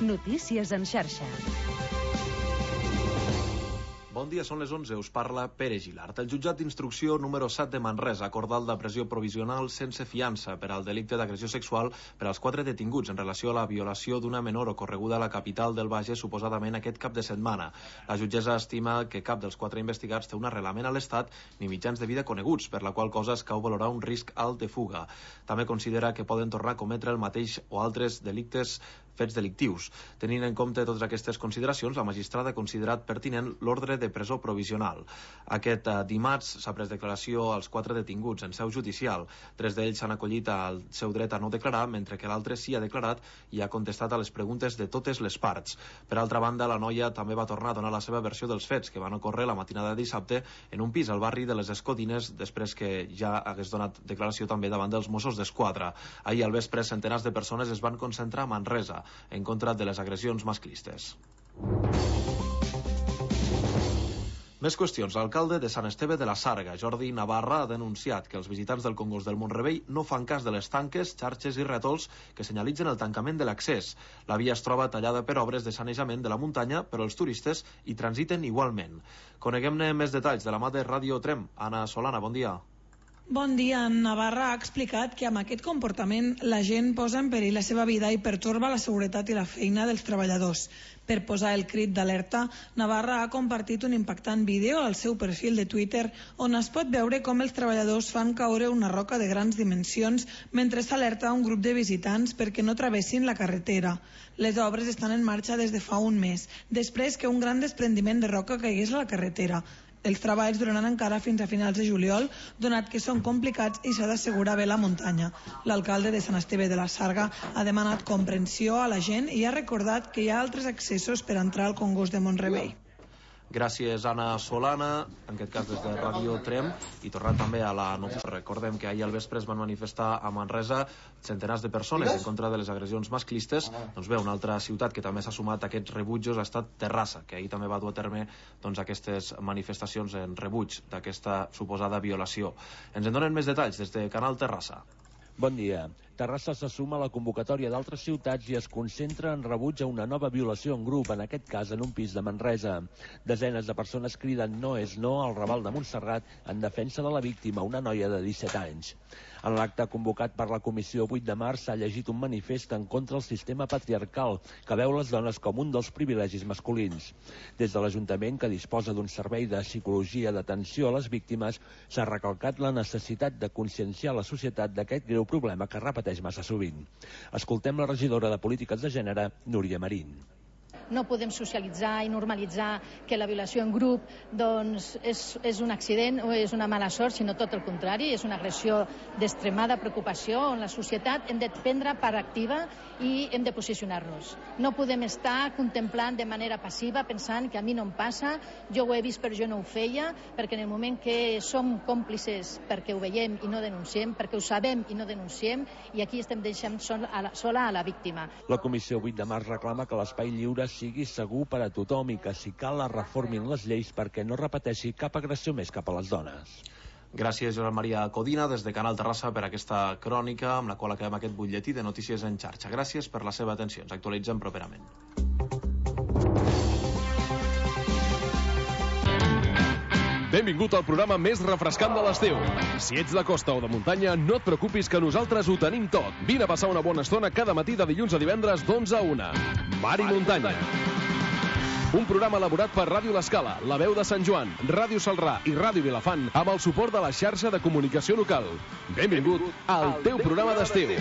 Notícies en xarxa. Bon dia, són les 11, us parla Pere Gilart. El jutjat d'instrucció número 7 de Manresa ha acordat la pressió provisional sense fiança per al delicte d'agressió sexual per als 4 detinguts en relació a la violació d'una menor ocorreguda a la capital del Bages suposadament aquest cap de setmana. La jutgessa estima que cap dels 4 investigats té un arrelament a l'Estat ni mitjans de vida coneguts, per la qual cosa es cau valorar un risc alt de fuga. També considera que poden tornar a cometre el mateix o altres delictes fets delictius. Tenint en compte totes aquestes consideracions, la magistrada ha considerat pertinent l'ordre de presó provisional. Aquest dimarts s'ha pres declaració als 4 detinguts en seu judicial. 3 d'ells s'han acollit al seu dret a no declarar, mentre que l'altre sí ha declarat i ha contestat a les preguntes de totes les parts. Per altra banda, la noia també va tornar a donar la seva versió dels fets, que van ocórrer la matinada de dissabte en un pis al barri de les Escodines, després que ja hagués donat declaració també davant dels Mossos d'Esquadra. Ahir al vespre, centenars de persones es van concentrar a Manresa en contra de les agressions masclistes. Més qüestions. L'alcalde de Sant Esteve de la Sarga, Jordi Navarra, ha denunciat que els visitants del Congost del Mont-rebei no fan cas de les tanques, xarxes i rètols que senyalitzen el tancament de l'accés. La via es troba tallada per obres de sanejament de la muntanya, però els turistes hi transiten igualment. Coneguem-ne més detalls de la mà de Ràdio Trem. Anna Solana, bon dia. Bon dia. Navarra ha explicat que amb aquest comportament la gent posa en perill la seva vida i pertorba la seguretat i la feina dels treballadors. Per posar el crit d'alerta, Navarra ha compartit un impactant vídeo al seu perfil de Twitter on es pot veure com els treballadors fan caure una roca de grans dimensions mentre s'alerta un grup de visitants perquè no travessin la carretera. Les obres estan en marxa des de fa un mes, després que un gran desprendiment de roca caigués a la carretera. Els treballs duraran encara fins a finals de juliol, donat que són complicats i s'ha d'assegurar bé la muntanya. L'alcalde de Sant Esteve de la Sarga ha demanat comprensió a la gent i ha recordat que hi ha altres accessos per entrar al Congost de Mont-rebei. Gràcies, Anna Solana, en aquest cas des de Ràdio Trem, i tornant també a la notícia. Recordem que ahir al vespre es van manifestar a Manresa centenars de persones en contra de les agressions masclistes. Doncs bé, una altra ciutat que també s'ha sumat a aquests rebutjos ha estat Terrassa, que ahir també va dur a terme aquestes manifestacions en rebuig d'aquesta suposada violació. Ens en donen més detalls des de Canal Terrassa. Bon dia. Terrassa se suma a la convocatòria d'altres ciutats i es concentra en rebuig a una nova violació en grup, en aquest cas en un pis de Manresa. Desenes de persones criden no és no al Raval de Montserrat en defensa de la víctima, una noia de 17 anys. En l'acte convocat per la Comissió 8 de març s'ha llegit un manifest en contra del sistema patriarcal que veu les dones com un dels privilegis masculins. Des de l'Ajuntament, que disposa d'un servei de psicologia d'atenció a les víctimes, s'ha recalcat la necessitat de conscienciar la societat d'aquest greu problema que repeteix massa sovint. Escoltem la regidora de Polítiques de Gènere, Núria Marín. No podem socialitzar i normalitzar que la violació en grup és un accident o és una mala sort, sinó tot el contrari, és una agressió d'extremada preocupació on la societat hem de prendre part activa i hem de posicionar-nos. No podem estar contemplant de manera passiva pensant que a mi no em passa, jo ho he vist però jo no ho feia, perquè en el moment que som còmplices perquè ho veiem i no denunciem, perquè ho sabem i no denunciem, i aquí estem deixant sola a la víctima. La Comissió 8 de març reclama que l'espai lliure sigui segur per a tothom i que si cal es reformin les lleis perquè no repeteixi cap agressió més cap a les dones. Gràcies, Josep Maria Codina, des de Canal Terrassa per aquesta crònica amb la qual acabem aquest butlletí de notícies en xarxa. Gràcies per la seva atenció. Ens actualitzem properament. Benvingut al programa més refrescant de l'estiu. Si ets de costa o de muntanya, no et preocupis que nosaltres ho tenim tot. Vine a passar una bona estona cada matí de dilluns a divendres d'11 a 1. Mar i muntanya. Un programa elaborat per Ràdio L'Escala, La Veu de Sant Joan, Ràdio Salrà i Ràdio Vilafant amb el suport de la xarxa de comunicació local. Benvingut al teu programa d'estiu.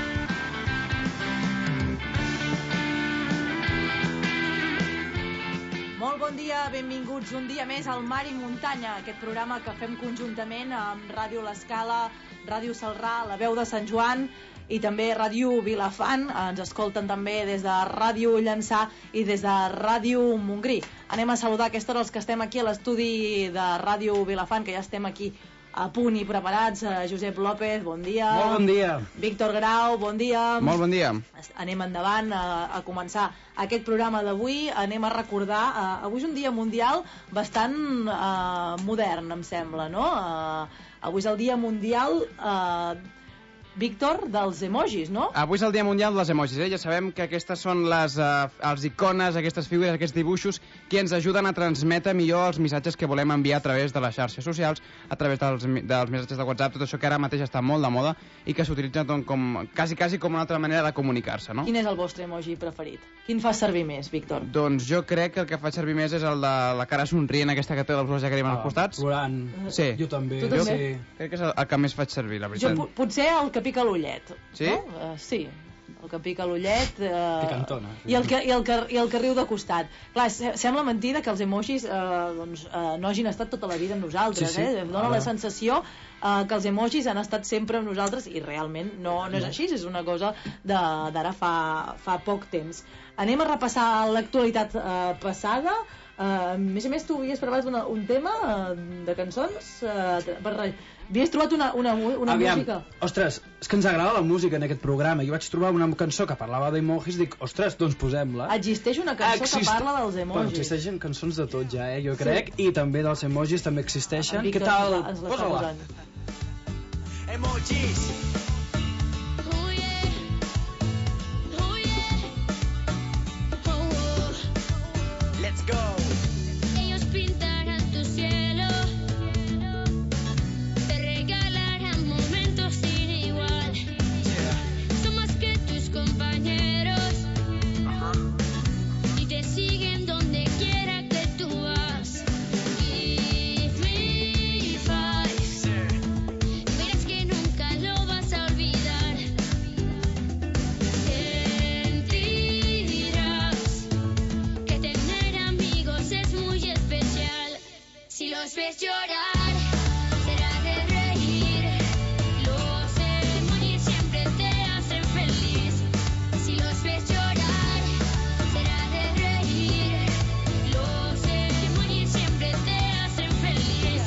Molt bon dia, benvinguts un dia més al Mar i Muntanya, aquest programa que fem conjuntament amb Ràdio L'Escala, Ràdio Salrà, La Veu de Sant Joan i també Ràdio Vilafant. Ens escolten també des de Ràdio Llançà i des de Ràdio Montgrí. Anem a saludar a aquesta hora els que estem aquí a l'estudi de Ràdio Vilafant, que ja estem aquí a punt i preparats. Josep López, bon dia. Molt bon dia. Víctor Grau, bon dia. Molt bon dia. Anem endavant a començar aquest programa d'avui. Anem a recordar, avui és un dia mundial bastant modern, em sembla, no? Avui és el dia mundial Víctor, dels emojis, no? Avui és el Dia Mundial dels Emojis, Ja sabem que aquestes són les icones, aquestes figures, aquests dibuixos que ens ajuden a transmetre millor els missatges que volem enviar a través de les xarxes socials, a través dels missatges de WhatsApp, tot això que ara mateix està molt de moda i que s'utilitza quasi com una altra manera de comunicar-se, no? Quin és el vostre emoji preferit? Quin fa servir més, Víctor? Doncs jo crec que el que fa servir més és el de la cara somrient, aquesta que té els ulls llàgrimes als costats. Plorant. Sí. Jo també. Tu també? Sí. Crec que és el que més faig servir, la veritat. Jo potser el que pica l'ullet. Sí? No? Sí, el que pica l'ullet... Picantona. I el que riu de costat. Clar, sembla mentida que els emojis no hagin estat tota la vida amb nosaltres, Sí. Dóna la sensació que els emojis han estat sempre amb nosaltres i realment no és així, és una cosa d'ara fa poc temps. Anem a repassar l'actualitat passada. A més a més, tu havies preparat un tema de cançons? Havies trobat una música? Ostres, és que ens agrada la música en aquest programa. Jo vaig trobar una cançó que parlava d'emojis, dic, ostres, doncs posem-la. Existeix una cançó que parla dels emojis. Bueno, existeixen cançons de tot ja, jo crec, i també dels emojis també existeixen. Què tal? Posa-la. Emojis. Let's go. Ellos pintarán tu cielo, te regalarán momentos sin igual. Son más que tus compañeros y te siguen donde quiera que tú vas. Give me five, verás que nunca lo vas a olvidar. Sentirás que tener amigos es muy especial. Si los ves llorar, será de reír. Los emojis siempre te hacen feliz. Si los ves llorar, será de reír. Los emojis siempre te hacen feliz.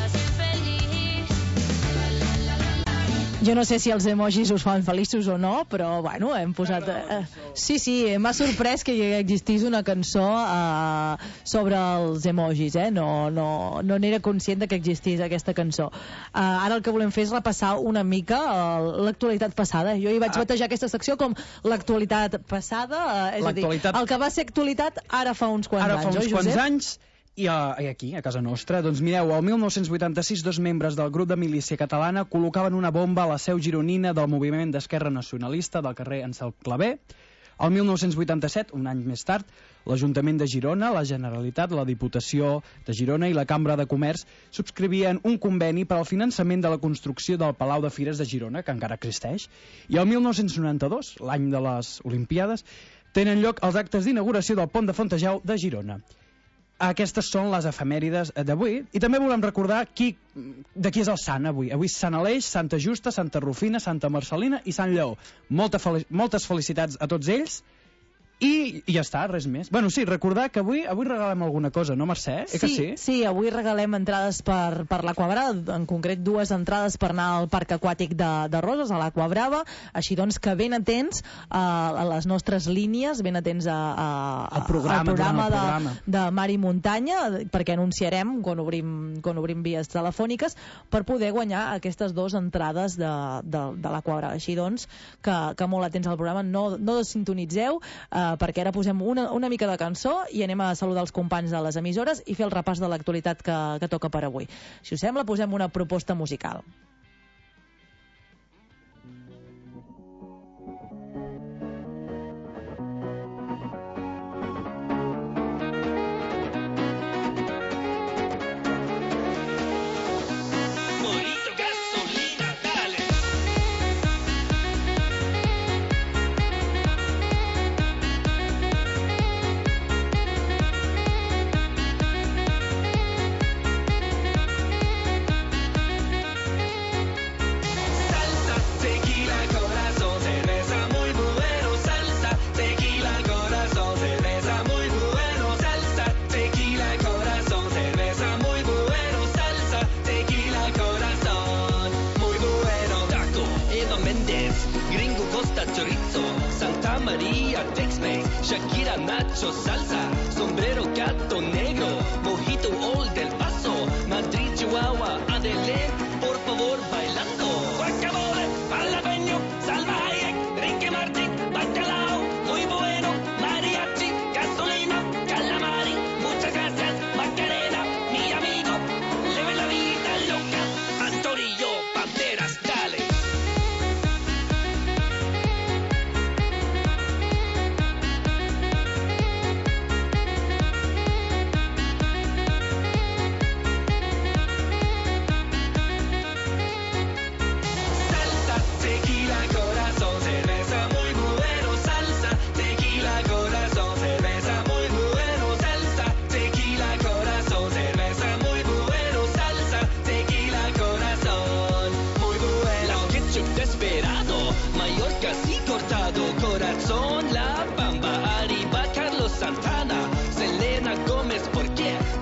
Jo no sé si els emojis us fan feliços o no, però bueno, hem posat... Sí, m'ha sorprès que hi existís una cançó sobre els emojis, no n'era conscient que existís aquesta cançó. Ara el que volem fer és repassar una mica l'actualitat passada. Jo hi vaig batejar aquesta secció com l'actualitat passada, és a dir, el que va ser actualitat ara fa uns quants anys, Ara fa uns oi, quants Josep? anys, i aquí, a casa nostra, doncs mireu, el 1986 dos membres del grup de milícia catalana col·locaven una bomba a la seu gironina del moviment d'esquerra nacionalista del carrer Ansel Clavé. El 1987, un any més tard, l'Ajuntament de Girona, la Generalitat, la Diputació de Girona i la Cambra de Comerç subscrivien un conveni per al finançament de la construcció del Palau de Fires de Girona, que encara existeix, i el 1992, l'any de les Olimpiades, tenen lloc els actes d'inauguració del pont de Fontejau de Girona. Aquestes són les efemèrides d'avui. I també volem recordar de qui és el sant avui. Avui és Sant Aleix, Santa Justa, Santa Rufina, Santa Marcelina i Sant Lleó. Moltes felicitats a tots ells. I ja està, res més. Bueno, sí, recordar que avui regalem alguna cosa, no, Mercè? Sí, avui regalem entrades per l'Aquabrava, en concret 2 entrades per anar al Parc Aquàtic de Roses, a l'Aquabrava, així doncs que ben atents a les nostres línies, ben atents al programa de Mar i Muntanya, perquè anunciarem quan obrim vies telefòniques per poder guanyar aquestes 2 entrades de l'Aquabrava. Així doncs, que molt atents al programa, no desintonitzeu, perquè ara posem una mica de cançó i anem a saludar els companys de les emissores i fer el repàs de l'actualitat que toca per avui. Si us sembla, posem una proposta musical. Chorizo, Santa María, Tex-Mex, Shakira, Nacho, Salsa, Sombrero, Gato Negro, Mojito, Old del Paso, Madrid, Chihuahua, Adelén, por favor, bailando. Guacamole, jalapeño,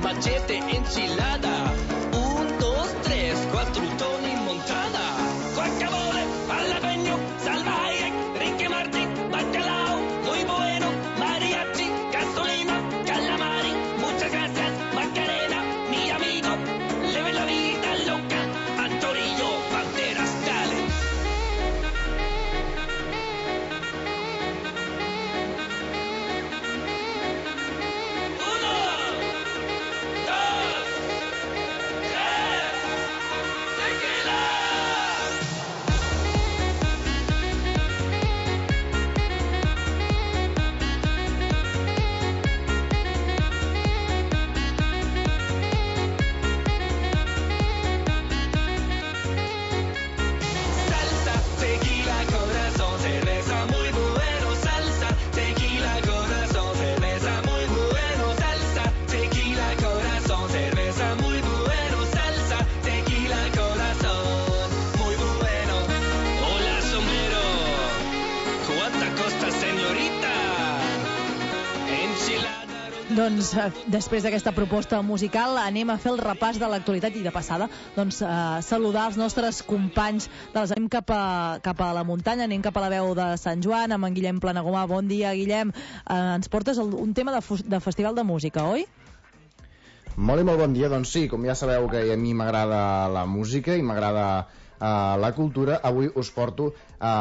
machete, enchilada. 1, 2, 3, 4 Tony Montana. Guacamole, jalapeño, salvaje, Ricky Martin, bacalao, muy bueno, mariachi, gasolina, calamari, muchas gracias, Macarena, mi amigo, leve la vida loca, Antorillo, Banderas, dale. Doncs després d'aquesta proposta musical anem a fer el repàs de l'actualitat i de passada saludar els nostres companys anem cap a la muntanya, anem cap a la veu de Sant Joan amb en Guillem Planagumà. Bon dia, Guillem. Ens portes un tema de festival de música, oi? Molt i molt bon dia. Doncs sí, com ja sabeu que a mi m'agrada la música i m'agrada la cultura, avui us porto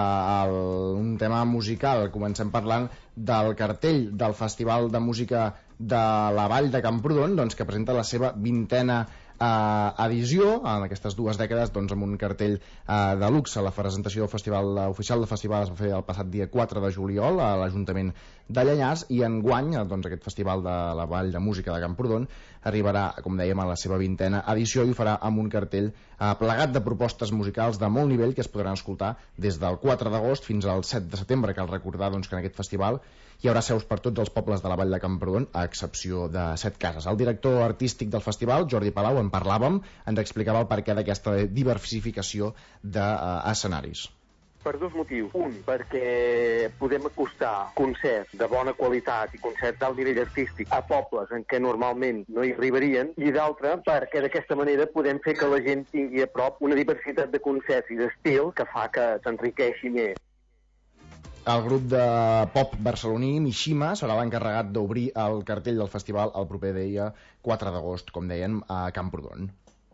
un tema musical. Comencem parlant del cartell del Festival de Música de la Vall de Camprodon, que presenta la seva 20a edició en aquestes 2 dècades, amb un cartell de luxe. La presentació oficial del festival es va fer el passat dia 4 de juliol a l'Ajuntament de Llanars, i enguany aquest festival de la Vall de Música de Camprodon arribarà, com dèiem, a la seva 20a edició i ho farà amb un cartell plegat de propostes musicals de molt nivell que es podran escoltar des del 4 d'agost fins al 7 de setembre. Cal recordar que en aquest festival hi haurà seus per tots els pobles de la Vall de Camprodon, a excepció de 7 cases. El director artístic del festival, Jordi Palau, en parlàvem, ens explicava el perquè d'aquesta diversificació d'escenaris. Per 2 motius. Un, perquè podem acostar concerts de bona qualitat i concerts d'alt nivell artístic a pobles en què normalment no hi arribarien, i d'altre, perquè d'aquesta manera podem fer que la gent tingui a prop una diversitat de concerts i d'estil que fa que s'enriqueixi més. El grup de pop barceloní Mishima serà l'encarregat d'obrir el cartell del festival el proper dia 4 d'agost, com deien, a Camprodon.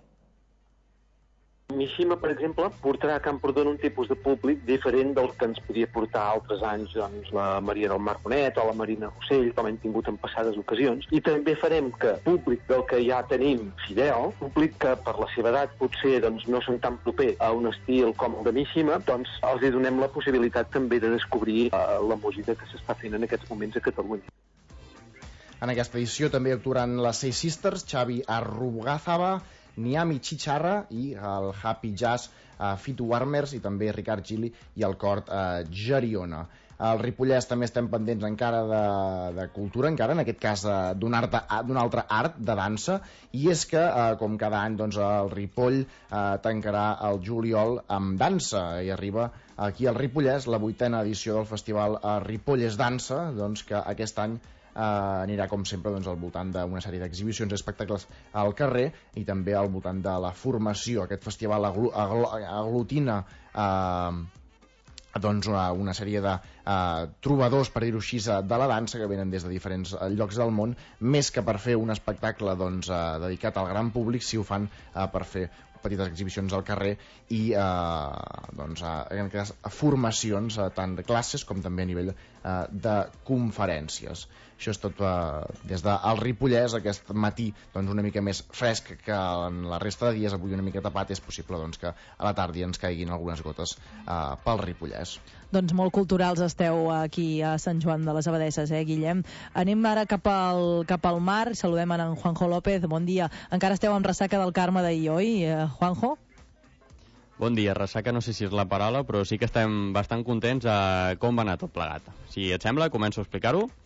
Mishima, per exemple, portarà a Camprodon un tipus de públic diferent del que ens podia portar altres anys la Maria del Mar Bonet o la Marina Rossell, com hem tingut en passades ocasions. I també farem que públic del que ja tenim fidel, públic que per la seva edat potser no són tan proper a un estil com el de Mishima, els donem la possibilitat també de descobrir la música que s'està fent en aquests moments a Catalunya. En aquesta edició també actuaran les Seis Sisters, Xavi Arrugázaba, Niami Chicharra i el Happy Jazz Fitu Warmers, i també Ricard Gili i el cor Geriona. Al Ripollès també estem pendents encara de cultura, encara en aquest cas d'un altre art de dansa, i és que, com cada any, el Ripoll tancarà el juliol amb dansa, i arriba aquí al Ripollès la 8a edició del festival Ripollès Dansa, que aquest any anirà com sempre al voltant d'una sèrie d'exhibicions i espectacles al carrer, i també al voltant de la formació. Aquest festival aglutina una sèrie de trobadors, per dir-ho així, de la dansa que venen des de diferents llocs del món, més que per fer un espectacle dedicat al gran públic, si ho fan per fer petites exhibicions al carrer i en aquest cas formacions tant de classes com també a nivell de conferències. Això és tot des del Ripollès aquest matí, una mica més fresc que en la resta de dies. Avui una mica tapat, és possible que a la tarda ens caiguin algunes gotes pel Ripollès. Doncs molt culturals esteu aquí a Sant Joan de les Abadesses, Guillem? Anem ara cap al mar. Saludem en Juanjo López. Bon dia. Encara esteu amb ressaca del Carme d'ahir, oi, Juanjo? Bon dia. Ressaca no sé si és la paraula, però sí que estem bastant contents a com va anar tot plegat. Si et sembla, començo a explicar-ho.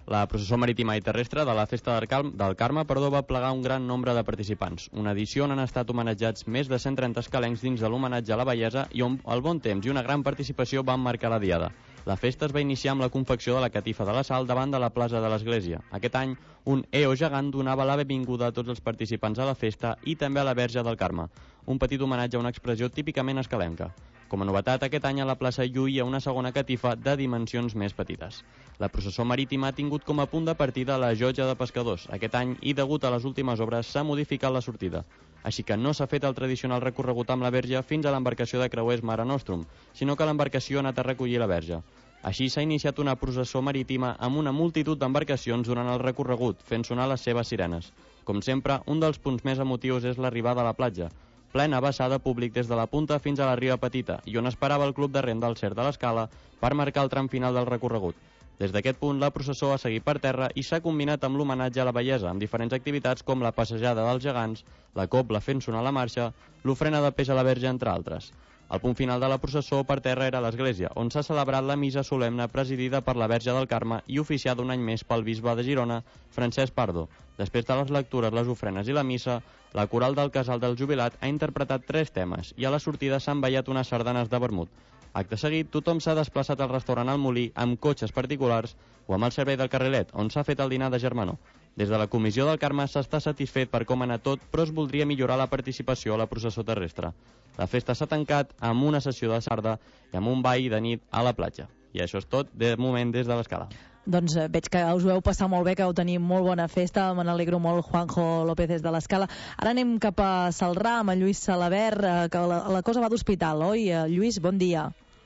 La processó marítima i terrestre de la Festa del Carme va plegar un gran nombre de participants. Una edició on han estat homenatjats més de 130 escalencs dins de l'homenatge a la bellesa i on el bon temps i una gran participació van marcar la diada. La festa es va iniciar amb la confecció de la catifa de la Sal davant de la plaça de l'Església. Aquest any, un EO gegant donava la benvinguda a tots els participants a la festa i també a la Verge del Carme, un petit homenatge a una expressió típicament escalenca. Com a novetat, aquest any a la plaça lluïa una segona catifa de dimensions més petites. La processó marítima ha tingut com a punt de partida la Llotja de Pescadors. Aquest any, i degut a les últimes obres, s'ha modificat la sortida. Així que no s'ha fet el tradicional recorregut amb la Verge fins a l'embarcació de creuers Mare Nostrum, sinó que l'embarcació ha anat a recollir la Verge. Així s'ha iniciat una processó marítima amb una multitud d'embarcacions durant el recorregut, fent sonar les seves sirenes. Com sempre, un dels punts més emotius és l'arribada a la platja, plena vessada públic des de la punta fins a la riba petita, i on esperava el club de rem del Cert de l'Escala per marcar el tram final del recorregut. Des d'aquest punt, la processó ha seguit per terra i s'ha combinat amb l'homenatge a la bellesa, amb diferents activitats com la passejada dels gegants, la cobla fent sonar la marxa, l'ofrena de peix a la Verge, entre altres. El punt final de la processó per terra era l'església, on s'ha celebrat la missa solemne presidida per la Verge del Carme i oficiada un any més pel bisbe de Girona, Francesc Pardo. Després de les lectures, les ofrenes i la missa, la coral del Casal del Jubilat ha interpretat 3 temes i a la sortida s'han ballat unes sardanes de vermut. Acte seguit, tothom s'ha desplaçat al restaurant El Molí amb cotxes particulars o amb el servei del Carrilet, on s'ha fet el dinar de germanor. Des de la Comissió del Carme s'està satisfet per com ha anat tot, però es voldria millorar la participació a la processó terrestre. La festa s'ha tancat amb una sessió de sarda i amb un ball de nit a la platja. I això és tot, de moment, des de l'Escala. Doncs veig que us ho heu passat molt bé, que heu tenir molt bona festa. Me n'alegro molt, Juanjo López, des de l'Escala. Ara anem cap a Celrà, amb en Lluís Salabert, que la cosa va d'hospital, oi? Lluís, bon dia.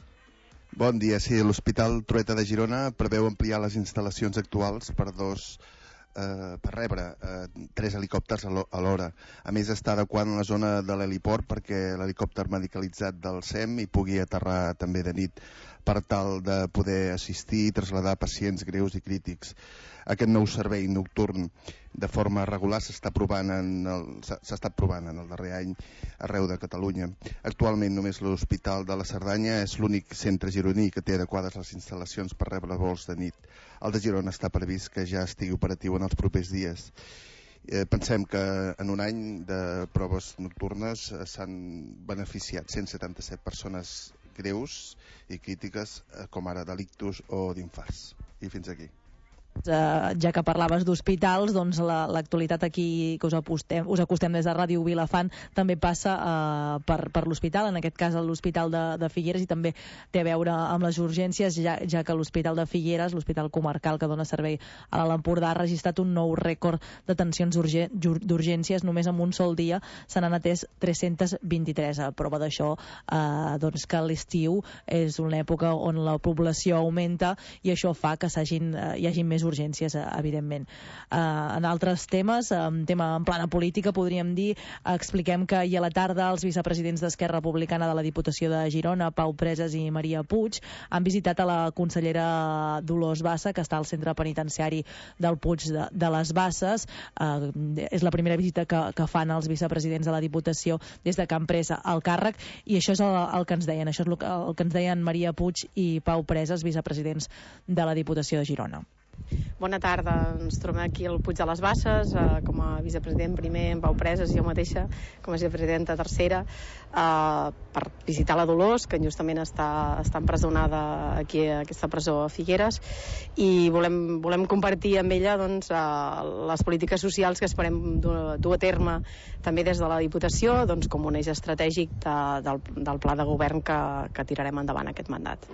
Bon dia, sí. L'Hospital Trueta de Girona preveu ampliar les instal·lacions actuals per rebre 3 helicòpters alhora. A més, està adequant la zona de l'heliport perquè l'helicòpter medicalitzat del SEM hi pugui aterrar també de nit per tal de poder assistir i traslladar pacients greus i crítics. Aquest nou servei nocturn de forma regular s'ha estat provant en el darrer any arreu de Catalunya. Actualment només l'Hospital de la Cerdanya és l'únic centre gironí que té adequades les instal·lacions per rebre vols de nit. El de Girona està previst que ja estigui operatiu en els propers dies. Pensem que en un any de proves nocturnes s'han beneficiat 177 persones greus i crítiques, com ara delictus o d'infarts. I fins aquí. Ja que parlaves d'hospitals, doncs l'actualitat aquí que us acostem des de Ràdio Vilafant també passa per l'hospital, en aquest cas l'Hospital de Figueres, i també té a veure amb les urgències, ja que l'Hospital de Figueres, l'hospital comarcal que dona servei a l'Alt Empordà, ha registrat un nou rècord d'atencions d'urgències. Només en un sol dia se n'han atès 323. A prova d'això, doncs que l'estiu és una època on la població augmenta i això fa que hi hagi més urgències, evidentment. En altres temes, en plana política, podríem dir, expliquem que ahir a la tarda els vicepresidents d'Esquerra Republicana de la Diputació de Girona, Pau Presas i Maria Puig, han visitat a la consellera Dolors Bassa, que està al centre penitenciari del Puig de les Basses. És la primera visita que fan els vicepresidents de la Diputació des de que han pres el càrrec, i això és el que ens deien. Això és el que ens deien Maria Puig i Pau Presas, vicepresidents de la Diputació de Girona. Bona tarda, ens trobem aquí al Puig de les Basses, com a vicepresident primer en Pau Presas i jo mateixa com a vicepresidenta tercera, per visitar la Dolors, que justament està empresonada aquí a aquesta presó a Figueres, i volem compartir amb ella doncs, les polítiques socials que esperem dur a terme també des de la Diputació, doncs, com un eix estratègic del pla de govern que tirarem endavant aquest mandat.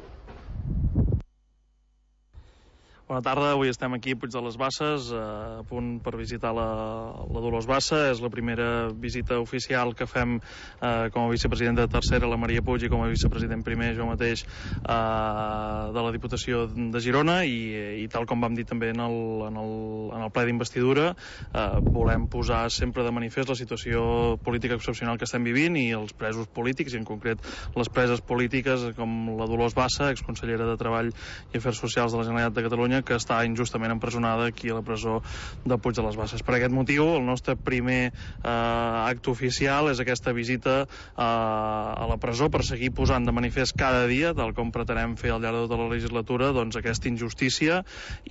Bona tarda, avui estem aquí a Puig de les Basses, a punt per visitar la Dolors Bassa. És la primera visita oficial que fem com a vicepresidenta tercera, la Maria Puig, i com a vicepresident primer, jo mateix, de la Diputació de Girona, i tal com vam dir també en el ple d'investidura, volem posar sempre de manifest la situació política excepcional que estem vivint i els presos polítics, i en concret les preses polítiques com la Dolors Bassa, exconsellera de Treball i Afers Socials de la Generalitat de Catalunya, Catalunya que està injustament empresonada aquí a la presó de Puig de les Basses. Per aquest motiu, el nostre primer acte oficial és aquesta visita a la presó per seguir posant de manifest cada dia, tal com pretenem fer al llarg de tota la legislatura, doncs, aquesta injustícia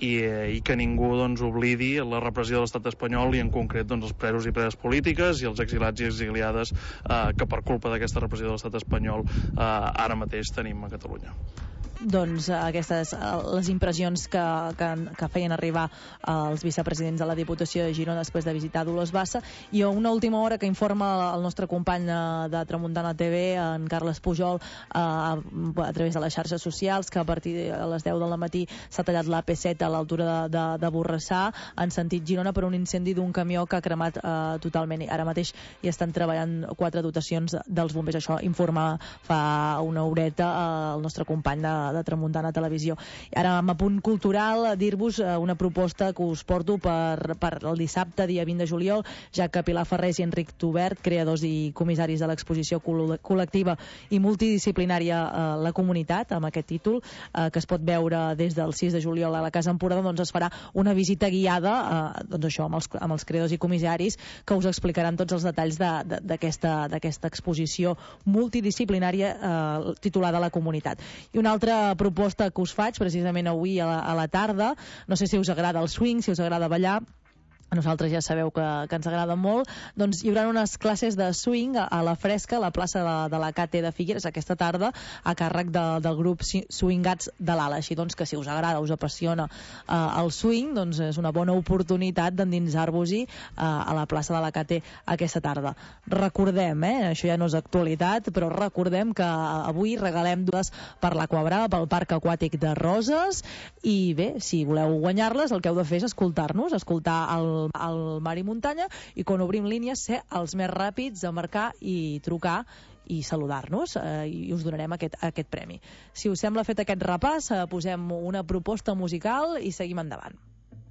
i que ningú doncs, oblidi la repressió de l'estat espanyol i en concret doncs, els presos i preses polítiques i els exilats i exiliades que per culpa d'aquesta repressió de l'estat espanyol ara mateix tenim a Catalunya. Doncs aquestes les impressions que feien arribar els vicepresidents de la Diputació de Girona després de visitar Dolors Bassa. I a una última hora que informa el nostre company de Tramuntana TV, en Carles Pujol, a través de les xarxes socials, que a partir de les 10 del matí s'ha tallat la P7 a l'altura de Borrassà en sentit Girona per un incendi d'un camió que ha cremat totalment. Ara mateix hi estan treballant 4 dotacions dels bombers. Això informa fa una horeta el nostre company de Tramuntana Televisió. I ara, amb apunt cultural, dir-vos una proposta que us porto per el dissabte, dia 20 de juliol, ja que Pilar Ferrés i Enric Tubert, creadors i comissaris de l'exposició col·lectiva i multidisciplinària La Comunitat, amb aquest títol, que es pot veure des del 6 de juliol a la Casa Empordà, doncs es farà una visita guiada doncs això, amb els creadors i comissaris, que us explicaran tots els detalls d'aquesta exposició multidisciplinària titulada La Comunitat. I una altra proposta que us faig precisament avui a la tarda, no sé si us agrada el swing, si us agrada ballar, a nosaltres ja sabeu que ens agrada molt, doncs hi haurà unes classes de swing a la Fresca, a la plaça de la KT de Figueres, aquesta tarda, a càrrec del grup Swingats de l'Ala. Així doncs que si us agrada, us apassiona el swing, doncs és una bona oportunitat d'endinsar-vos-hi a la plaça de la KT aquesta tarda. Recordem, això ja no és actualitat, però recordem que avui regalem dues per l'Aquabrava, pel Parc Aquàtic de Roses, i bé, si voleu guanyar-les, el que heu de fer és escoltar-nos, escoltar el Mar i Muntanya, i quan obrim línies ser els més ràpids a marcar i trucar i saludar-nos, i us donarem aquest premi. Si us sembla fet aquest repàs, posem una proposta musical i seguim endavant.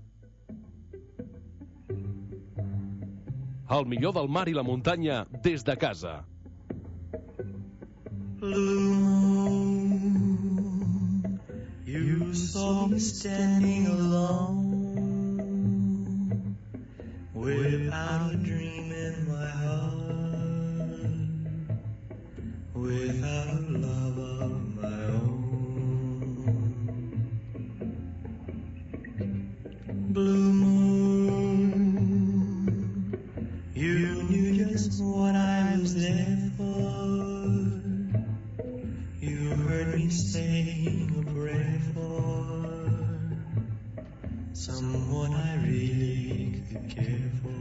El millor del mar i la muntanya des de casa. Blue moon, you saw me standing alone, without a dream in my heart, without a love of my own. Blue moon, you knew just what I was there for. You heard me saying a prayer for someone I really could care for.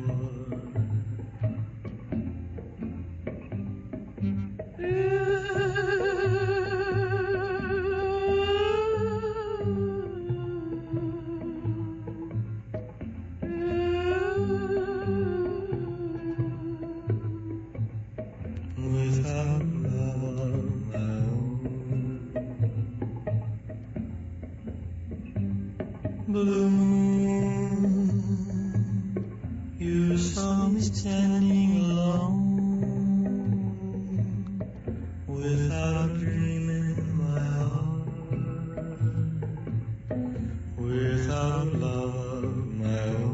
Without love of my own. Blue moon, you saw me standing alone, without a dream in my heart, without love of my own.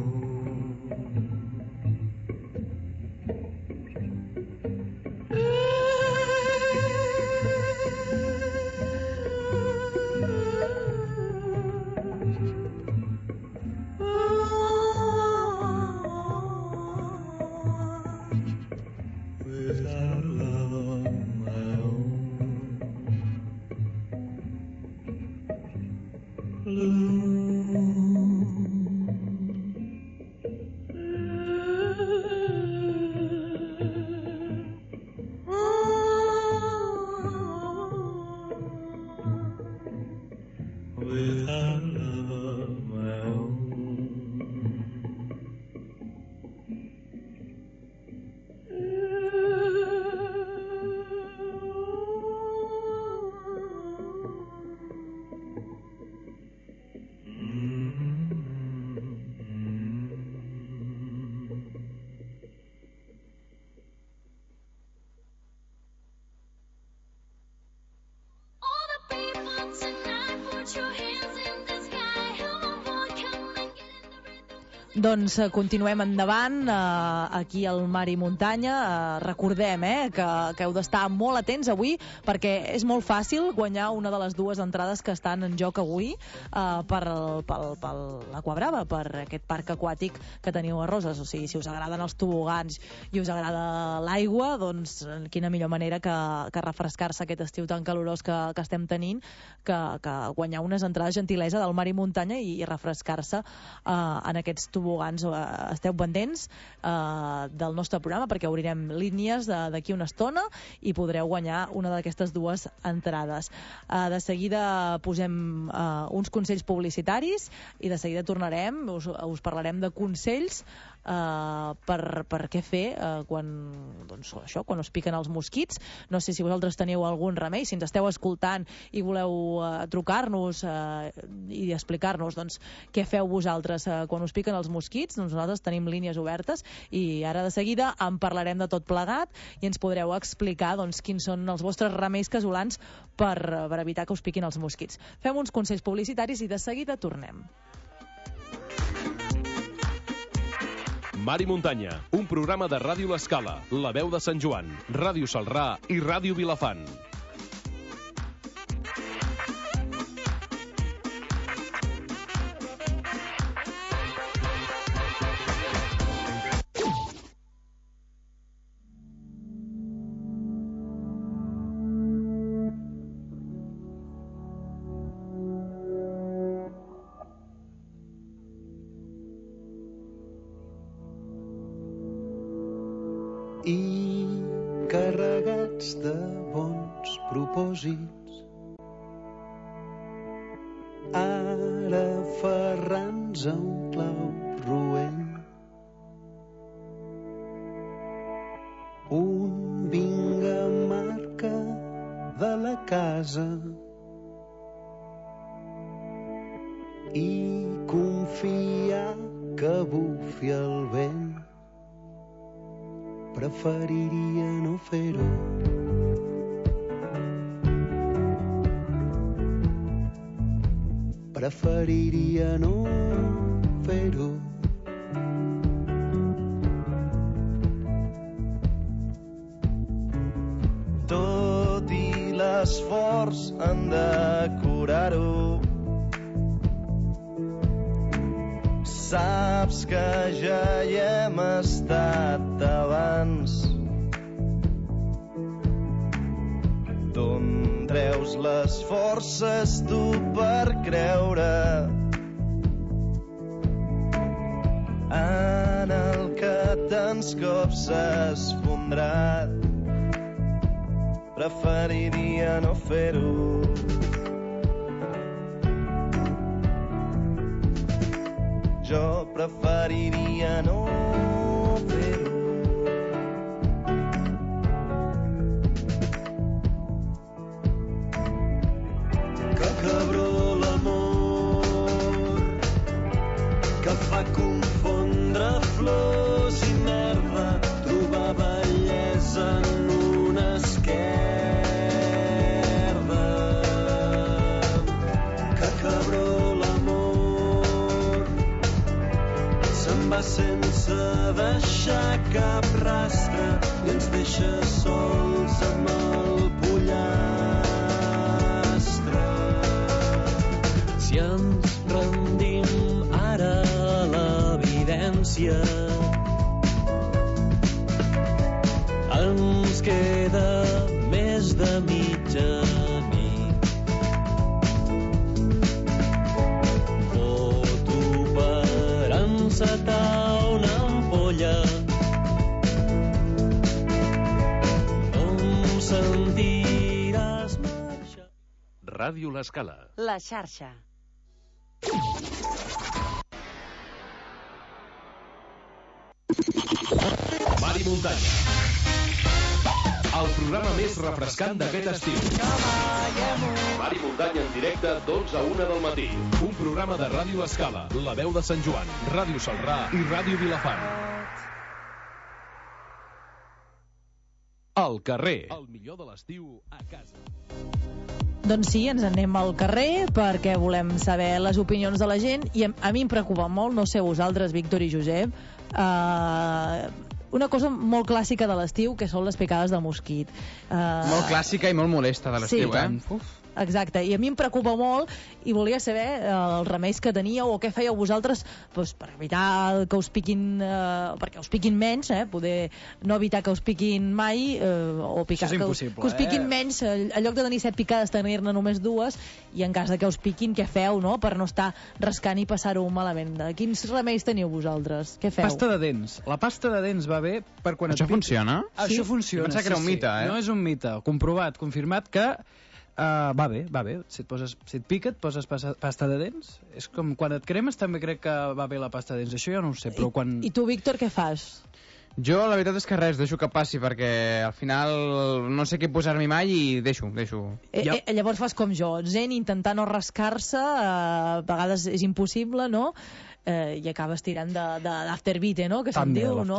Doncs continuem endavant, aquí al Mar i Muntanya. Recordem que heu d'estar molt atents avui, perquè és molt fàcil guanyar una de les dues entrades que estan en joc avui per l'Aquabrava, per aquest parc aquàtic que teniu a Roses. O sigui, si us agraden els tobogans i us agrada l'aigua, doncs quina millor manera que refrescar-se aquest estiu tan calorós que estem tenint, que guanyar unes entrades gentilesa del Mar i Muntanya i refrescar-se en aquests tobogans. Esteu pendents del nostre programa, perquè obrirem línies d'aquí una estona i podreu guanyar una d'aquestes dues entrades. De seguida posem uns consells publicitaris i de seguida tornarem, us parlarem de consells per què fer quan us piquen els mosquits. No sé si vosaltres teniu algun remei, si ens esteu escoltant i voleu trucar-nos i explicar-nos què feu vosaltres quan us piquen els mosquits. Doncs nosaltres tenim línies obertes i ara de seguida en parlarem de tot plegat i ens podreu explicar quins són els vostres remeis casolans per evitar que us piquin els mosquits. Fem uns consells publicitaris i de seguida tornem. Mar i Muntanya, un programa de Ràdio L'Escala, La Veu de Sant Joan, Ràdio Salrà i Ràdio Vilafant. I carregats de bons propòsits, ara aferrant-nos a un clau roent, un vinga marca de la casa i confiar que bufi el vent. Preferiria no fer-ho. Preferiria no fer-ho. Tot i l'esforç en decorar-ho, saps que ja hi hem estat abans. D'on treus les forces tu per creure en el que tants cops has esfondrat? Preferiria no fer-ho. Jo preferiria no fer-ho. Que cabró l'amor que fa confondre flors i merda, trobar bellesa en una esquerda. Que cabró va sense deixar cap rastre i ens deixa sols amb el pollastre. Si ens rendim ara a l'evidència, ens queda més de mitja nit. Foto per encetar una ampolla, on sentiràs marxar. Ràdio L'Escala. La xarxa. Mar i Muntanya, el programa més refrescant d'aquest estiu. Mar i Muntanya en directe d'11 a 1 del matí. Un programa de Ràdio L'Escala, La Veu de Sant Joan, Ràdio Salrà i Ràdio Vilafant. Al carrer. El millor de l'estiu a casa. Doncs sí, ens anem al carrer perquè volem saber les opinions de la gent i a mi em preocupa molt, no sé vosaltres, Víctor i Josep, una cosa molt clàssica de l'estiu, que són les picades de mosquit. Molt clàssica i molt molesta de l'estiu, sí, exacte, i a mi em preocupa molt i volia saber els remeis que teníeu o què fèieu vosaltres per evitar que us piquin, perquè us piquin menys, poder no evitar que us piquin mai o picar, que us piquin menys, en lloc de tenir 7 picades tenir-ne només 2, i en cas de que us piquin, què feu, no?, per no estar rascant i passar-ho malament. Quins remeis teniu vosaltres? Què feu? Pasta de dents. La pasta de dents va bé per quan... Això funciona? Això funciona, pensava que era un mite, No és un mite, comprovat, confirmat que va bé. Si et pica, et poses pasta de dents. És com quan et cremes també crec que va bé la pasta de dents. Això jo no ho sé, però quan... I tu, Víctor, què fas? Jo, la veritat és que res, deixo que passi, perquè al final no sé què posar-m'hi mai i deixo. Llavors fas com jo, zen, intentar no rascar-se, a vegades és impossible, no?, i acabes tirant d'afterbite, no?, que se'n diu, no?,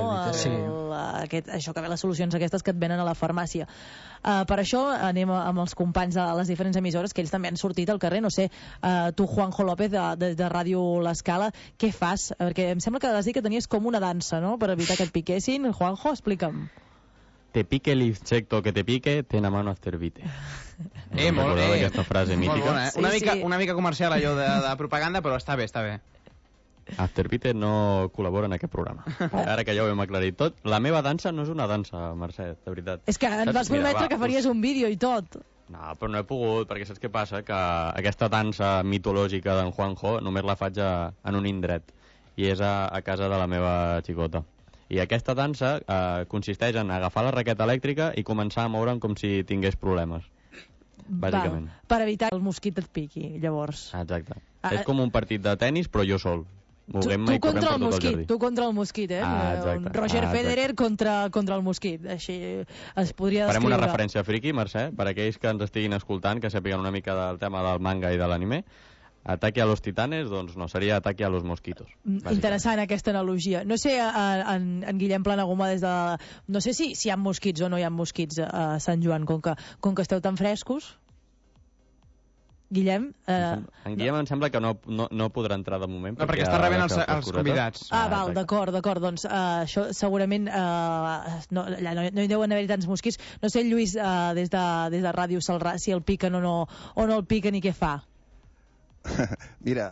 això que ve les solucions aquestes que et venen a la farmàcia. Per això anem amb els companys de les diferents emissores, que ells també han sortit al carrer. No sé, tu, Juanjo López, de Ràdio L'Escala, què fas? Perquè em sembla que has dit que tenies com una dansa, no?, per evitar que et piquessin. Juanjo, explica'm. Te pique el insecto que te pique, ten a mano afterbite. Molt bé. Aquesta frase mítica. Una mica comercial allò de propaganda, però està bé. Afterbite no col·labora en aquest programa. Ara que ja ho hem aclarit tot, la meva dansa no és una dansa, Mercè, de veritat. És que ens vas prometre que faries un vídeo i tot. No, però no he pogut, perquè saps què passa? Que aquesta dansa mitològica d'en Juanjo només la faig en un indret, i és a casa de la meva xicota. I aquesta dansa consisteix en agafar la raqueta elèctrica i començar a moure'n com si tingués problemes, bàsicament. Per evitar que el mosquit et piqui, llavors. Exacte. És com un partit de tennis, però jo sol. Tu contra el mosquit, Exacte. Roger Federer contra el mosquit. Així es podria descriure. Farem una referència friki, Mercè, per aquells que ens estiguin escoltant, que sàpiguen una mica del tema del manga i de l'anime. Ataque a los titanes, doncs no, seria ataque a los mosquitos. Interessant aquesta analogia. No sé, en Guillem Planaguma, des de... No sé si hi ha mosquits o no hi ha mosquits a Sant Joan, com que esteu tan frescos. Guillem? En Guillem em sembla que no podrà entrar de moment. No, perquè està rebent els convidats. Val, d'acord. Doncs això segurament no hi deuen haver tants mosquits. No sé, Lluís, des de Ràdio Salrà, si el piquen o no el piquen i què fa. Mira,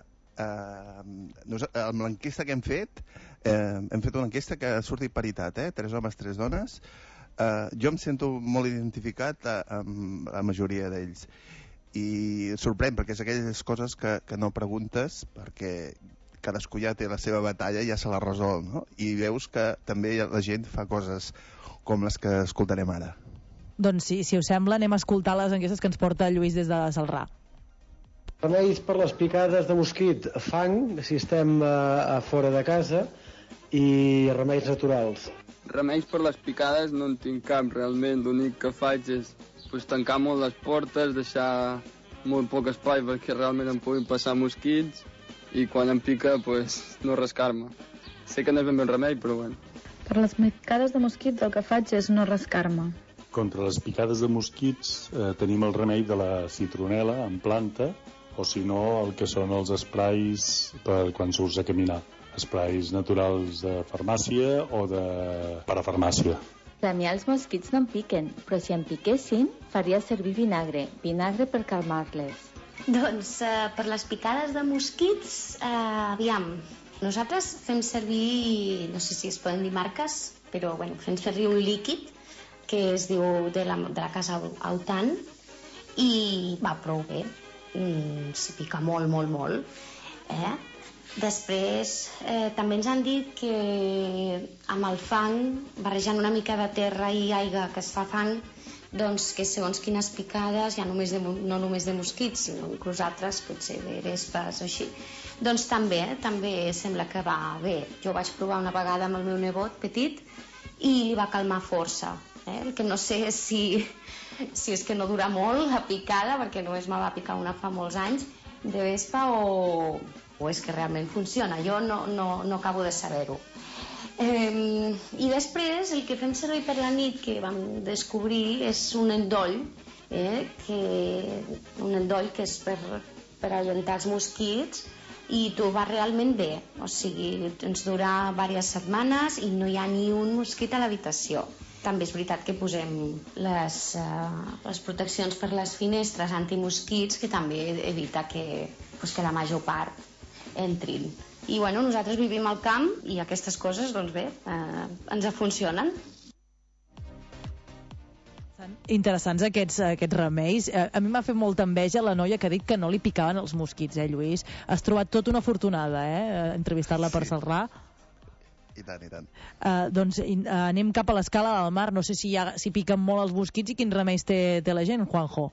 amb l'enquesta que hem fet una enquesta que ha sortit paritat, 3 homes, 3 dones. Jo em sento molt identificat amb la majoria d'ells. I sorprèn, perquè és aquelles coses que no preguntes, perquè cadascú ja té la seva batalla i ja se la resol, no? I veus que també la gent fa coses com les que escoltarem ara. Doncs sí, si us sembla, anem a escoltar les enquestes que ens porta Lluís des de Salrà. Remeis per les picades de mosquit, fang, si estem a fora de casa, i remeis naturals. Remeis per les picades no en tinc cap, realment. L'únic que faig és tancar molt les portes, deixar molt poc espai perquè realment em puguin passar mosquits, i quan em pica, no rascar-me. Sé que no és ben bé un remei, però bueno. Per les picades de mosquits el que faig és no rascar-me. Contra les picades de mosquits tenim el remei de la citronela en planta, o si no el que són els esprais per quan surts a caminar. Esprais naturals de farmàcia o de parafarmàcia. A mi els mosquits no em piquen, però si em piquessin faria servir vinagre per calmar-les. Doncs per les picades de mosquits, aviam, nosaltres fem servir, no sé si es poden dir marques, però bueno, fem servir un líquid que es diu de la casa Autan i va prou bé, si pica molt, molt, molt. Després també ens han dit que amb el fang, barrejant una mica de terra i aigua que es fa fang, doncs que segons quines picades, ja no només de mosquits, sinó inclús altres, potser de vespes o així, doncs també sembla que va bé. Jo vaig provar una vegada amb el meu nebot petit i li va calmar força. El que no sé si és que no dura molt la picada, perquè només me va picar una fa molts anys, de vespa o és que realment funciona. Jo no acabo de saber-ho. I després el que fem servir per la nit, que vam descobrir, és un endoll. que un endoll que és per agentar els mosquits, i tu va realment bé, o sigui, ens dura diverses setmanes i no hi ha ni un mosquit a l'habitació. També és veritat que posem les proteccions per les finestres antimosquits, que també evita que la major part entrin. I bueno, nosaltres vivim al camp i aquestes coses, doncs bé, ens funcionen. Interessants aquests remeis. A mi m'ha fet molta enveja la noia que ha dit que no li picaven els mosquits, Lluís? Has trobat tota una afortunada, entrevistar-la per Celrà. I tant, i tant. Doncs anem cap a l'escala del mar. No sé si piquen molt els mosquits i quins remeis té la gent, Juanjo.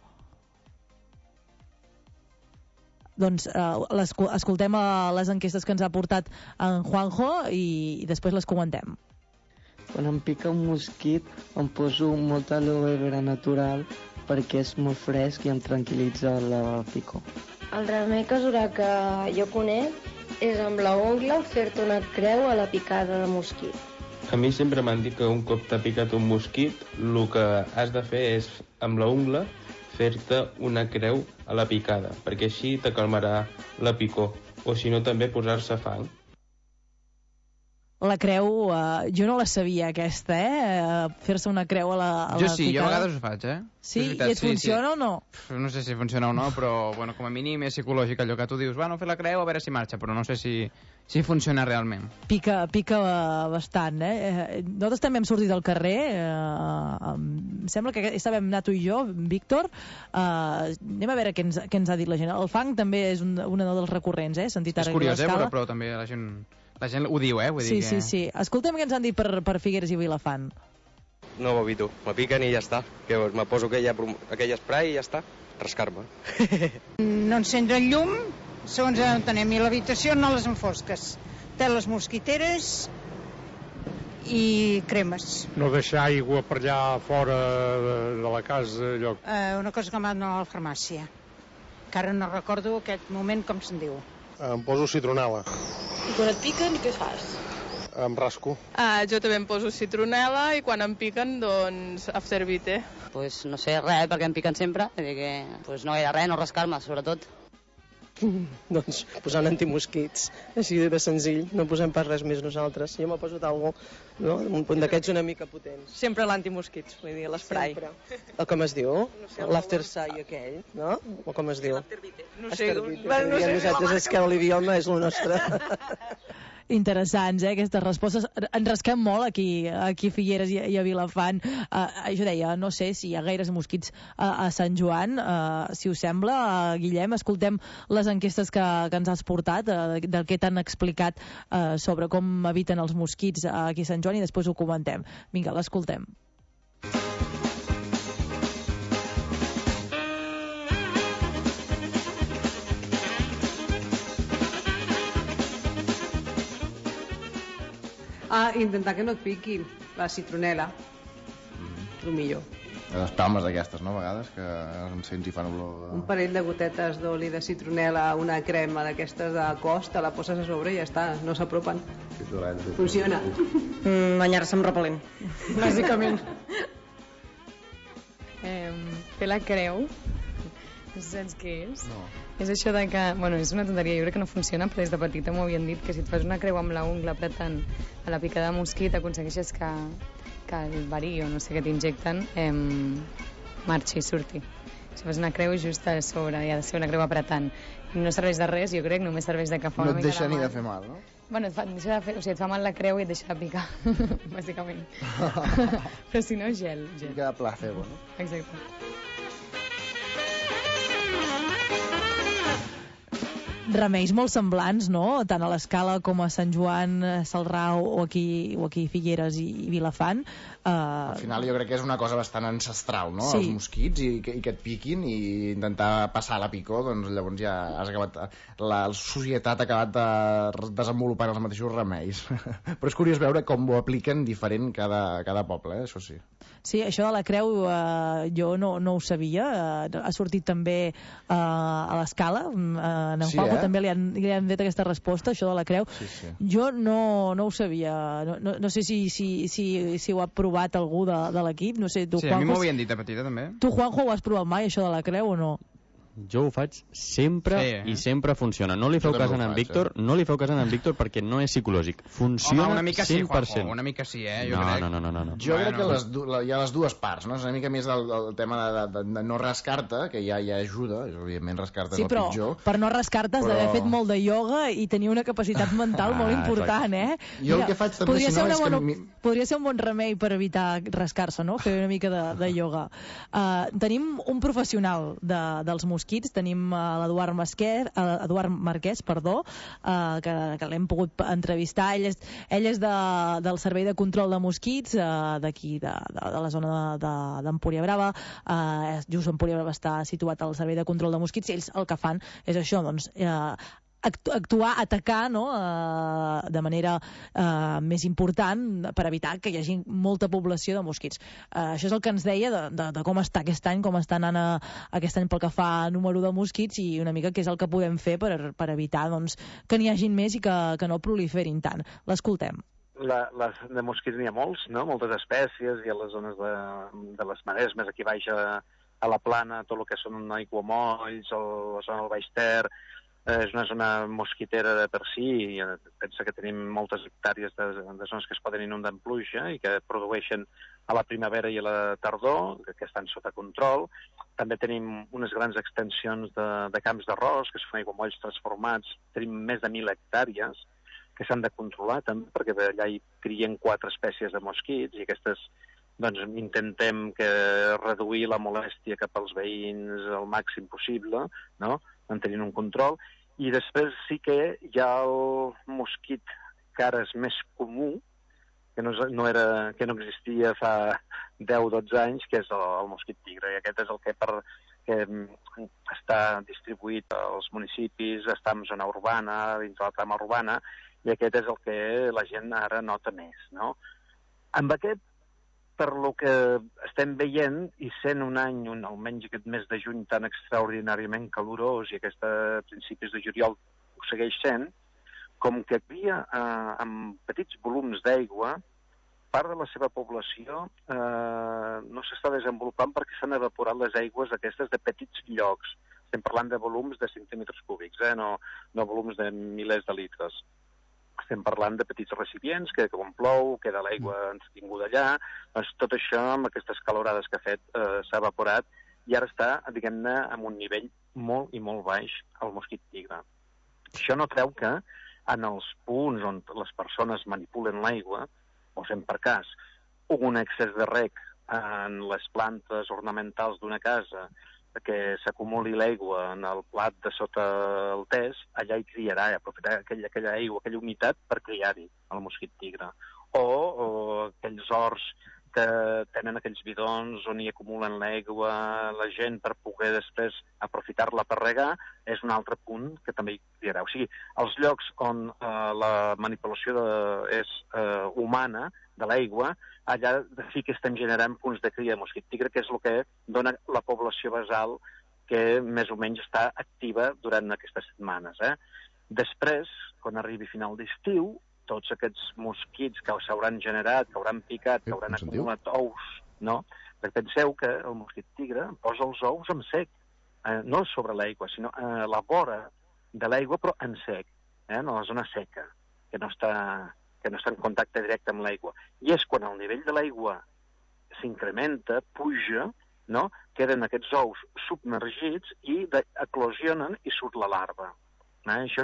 Doncs escoltem les enquestes que ens ha portat en Juanjo i després les comentem. Quan em pica un mosquit em poso molta aloe vera natural perquè és molt fresc i em tranquil·litza la picor. El remei casolà que jo conec és amb la ungla fer-te una creu a la picada de mosquit. A mi sempre m'han dit que un cop t'ha picat un mosquit, el que has de fer és, amb la ungla, fer-te una creu a la picada, perquè així te calmarà la picor. O si no, també posar-se fang. La creu, jo no la sabia aquesta, fer-se una creu a la jo sí, picada. Jo a vegades ho faig, Sí? I et funciona o no? No sé si funciona o no, però bueno, com a mínim és psicològic allò que tu dius, no, fer la creu a veure si marxa, però no sé si funciona realment. Pica bastant, Nosaltres també hem sortit al carrer, em sembla que estàvem anar tu i jo, Víctor, anem a veure què ens ha dit la gent. El fang també és un dels recurrents, sentit ara. És curiós, però també la gent ho diu, vull dir que... Sí. Escoltem què ens han dit per Figueres i Vilafant. No ho evito, me piquen i ja està. Me poso aquell spray i ja està, rascar-me. No encendre el llum, segons on anem, i l'habitació no les enfosques. Teles mosquiteres i cremes. No deixar aigua per allà fora de la casa, lloc. Una cosa que m'ha donat a la farmàcia, que ara no recordo aquest moment com se'n diu. Em poso citronela. I quan et piquen, què fas? Em rasco. Jo també em poso citronela i quan em piquen, doncs, Aftervite. Pues no sé, res, perquè em piquen sempre. Vull dir que no gaire res, no rascar-me, sobretot. Doncs posant antimosquits, així de senzill, no posem pas res més nosaltres. Jo m'he posat alguna cosa, no? Un punt d'aquests una mica potents. Sempre l'antimosquits, vull dir, l'esprai. Com es diu? No sé, l'aftersai aquell, no? O com es diu? L'Aftervite. No sé. Nosaltres és que l'idioma és el nostre. Interessants, aquestes respostes. Ens rasquem molt aquí a Figueres i a Vilafant. Jo deia, no sé si hi ha gaires mosquits a Sant Joan. Si us sembla, Guillem, escoltem les enquestes que ens has portat, del que t'han explicat sobre com eviten els mosquits aquí a Sant Joan, i després ho comentem. Vinga, l'escoltem. Intentar que no et piqui la citronela, el millor. Les palmes aquestes, no? A vegades que em sents i fan olor... Un parell de gotetes d'oli de citronela, una crema d'aquestes de cost, te la poses a sobre i ja està, no s'apropen. Funciona. Banyar-se amb repel·lent, bàsicament. Fer la creu, no saps què és? No. És això de que, bueno, és una tonteria, jo crec que no funciona, però des de petita m'ho havien dit que si et fas una creu amb la ungla apretant a la picada de mosquit aconsegueixes que el verí o no sé què t'injecten marxi i surti. Si fas una creu just a sobre, i ha de ser una creu apretant. No serveix de res, jo crec, només serveix de que fa una mica de mal. No et deixa ni de fer mal, no? Bueno, et fa mal la creu i et deixa de picar, bàsicament. Però si no, gel. Queda placebo, no? Exacte. Remeis molt semblants, no? Tant a l'Escala com a Sant Joan, Celrà o aquí Figueres i Vilafant. Al final jo crec que és una cosa bastant ancestral, no? Sí. Els mosquits i que et piquin i intentar passar la picor, doncs llavors ja has acabat, la societat ha acabat desenvolupant els mateixos remeis. Però és curiós veure com ho apliquen diferent cada poble, això sí. Sí, això de la creu jo no ho sabia. Ha sortit també a l'Escala, en Juanjo. també li han fet aquesta resposta, això de la creu. Sí. Jo no ho sabia. No sé si ho ha provat algú de l'equip. No sé, tu, sí, a mi m'ho havien dit de petita, també. Tu, Juanjo, ho has provat mai, això de la creu, o no? Jo ho faig sempre i sempre funciona. No li feu cas a en Víctor, no li feu cas a en Víctor perquè no és psicològic. Funciona 100%. Home, una mica sí, Juanjo, una mica sí, jo crec. No. Jo crec que hi ha les dues parts, no? És una mica més el tema de no rascar-te, que ja ajuda, evidentment rascar-te és el pitjor. Sí, però per no rascar-te has d'haver fet molt de ioga i tenir una capacitat mental molt important, Jo el que faig també, si no, és que... Podria ser un bon remei per evitar rascar-se, no? Fer una mica de ioga. Tenim un professional dels mosquits, tenim l'Eduard Marquès, que l'hem pogut entrevistar. Ell és del Servei de Control de Mosquits d'aquí, de la zona d'Empúria Brava. Just Empúria Brava està situat al Servei de Control de Mosquits i ells el que fan és això, doncs, actuar, atacar, no? De manera més important per evitar que hi hagi molta població de mosquits. Això és el que ens deia de com està aquest any, com està anant aquest any pel que fa a número de mosquits i una mica què és el que podem fer per evitar, doncs, que n'hi hagin més i que no proliferin tant. L'escoltem. De mosquits n'hi ha molts, no? Moltes espècies, i a les zones de les Maresmes, aquí baix a la plana, tot el que són aiguamolls, la zona del Baix Ter. És una zona mosquitera de per si, i pensa que tenim moltes hectàrees de zones que es poden inundar amb pluja i que produeixen a la primavera i a la tardor, que estan sota control. També tenim unes grans extensions de camps d'arròs, que són aiguamolls transformats. Tenim més de 1.000 hectàrees que s'han de controlar també, perquè allà hi crien 4 espècies de mosquits i aquestes, doncs, intentem reduir la molèstia cap als veïns al màxim possible, no?, mantenint un control. I després sí que hi ha el mosquit que ara és més comú, que no existia fa 10-12 anys, que és el mosquit tigre. I aquest és el que està distribuït als municipis, està en zona urbana, dins de la trama urbana, i aquest és el que la gent ara nota més, no? Amb aquest, per lo que estem veient, i sent un any, almenys aquest mes de juny tan extraordinàriament calorós, i aquest principis de juliol ho segueix sent, com que havia amb petits volums d'aigua, part de la seva població no s'està desenvolupant perquè s'han evaporat les aigües aquestes de petits llocs. Estem parlant de volums de centímetres cúbics, no volums de milers de litres. Estem parlant de petits recipients, que quan plou queda l'aigua entretinguda allà. Doncs tot això, amb aquestes calorades que ha fet, s'ha evaporat i ara està, diguem-ne, en un nivell molt i molt baix el mosquit tigre. Això no treu que en els punts on les persones manipulen l'aigua, posem per cas, un excés de reg en les plantes ornamentals d'una casa, que s'acumuli l'aigua en el plat de sota el tes, allà hi criarà, i aprofitar aquella aigua, aquella humitat per criar-hi el mosquit tigre. O aquells horts que tenen aquells bidons on hi acumulen l'aigua la gent per poder després aprofitar-la per regar, és un altre punt que també hi criarà. O sigui, els llocs on la manipulació és humana de l'aigua, allà sí que estem generant punts de cria de mosquit tigre, que és el que dona la població basal que més o menys està activa durant aquestes setmanes. Després, quan arribi final d'estiu, tots aquests mosquits que s'hauran generat, que hauran picat, que hauran acumulat ous, no? Perquè penseu que el mosquit tigre posa els ous en sec, no sobre l'aigua, sinó a la vora de l'aigua, però en sec, en la zona seca, que no està en contacte directe amb l'aigua. I és quan el nivell de l'aigua s'incrementa, puja, no? Queden aquests ous submergits i eclosionen i surt la larva. Això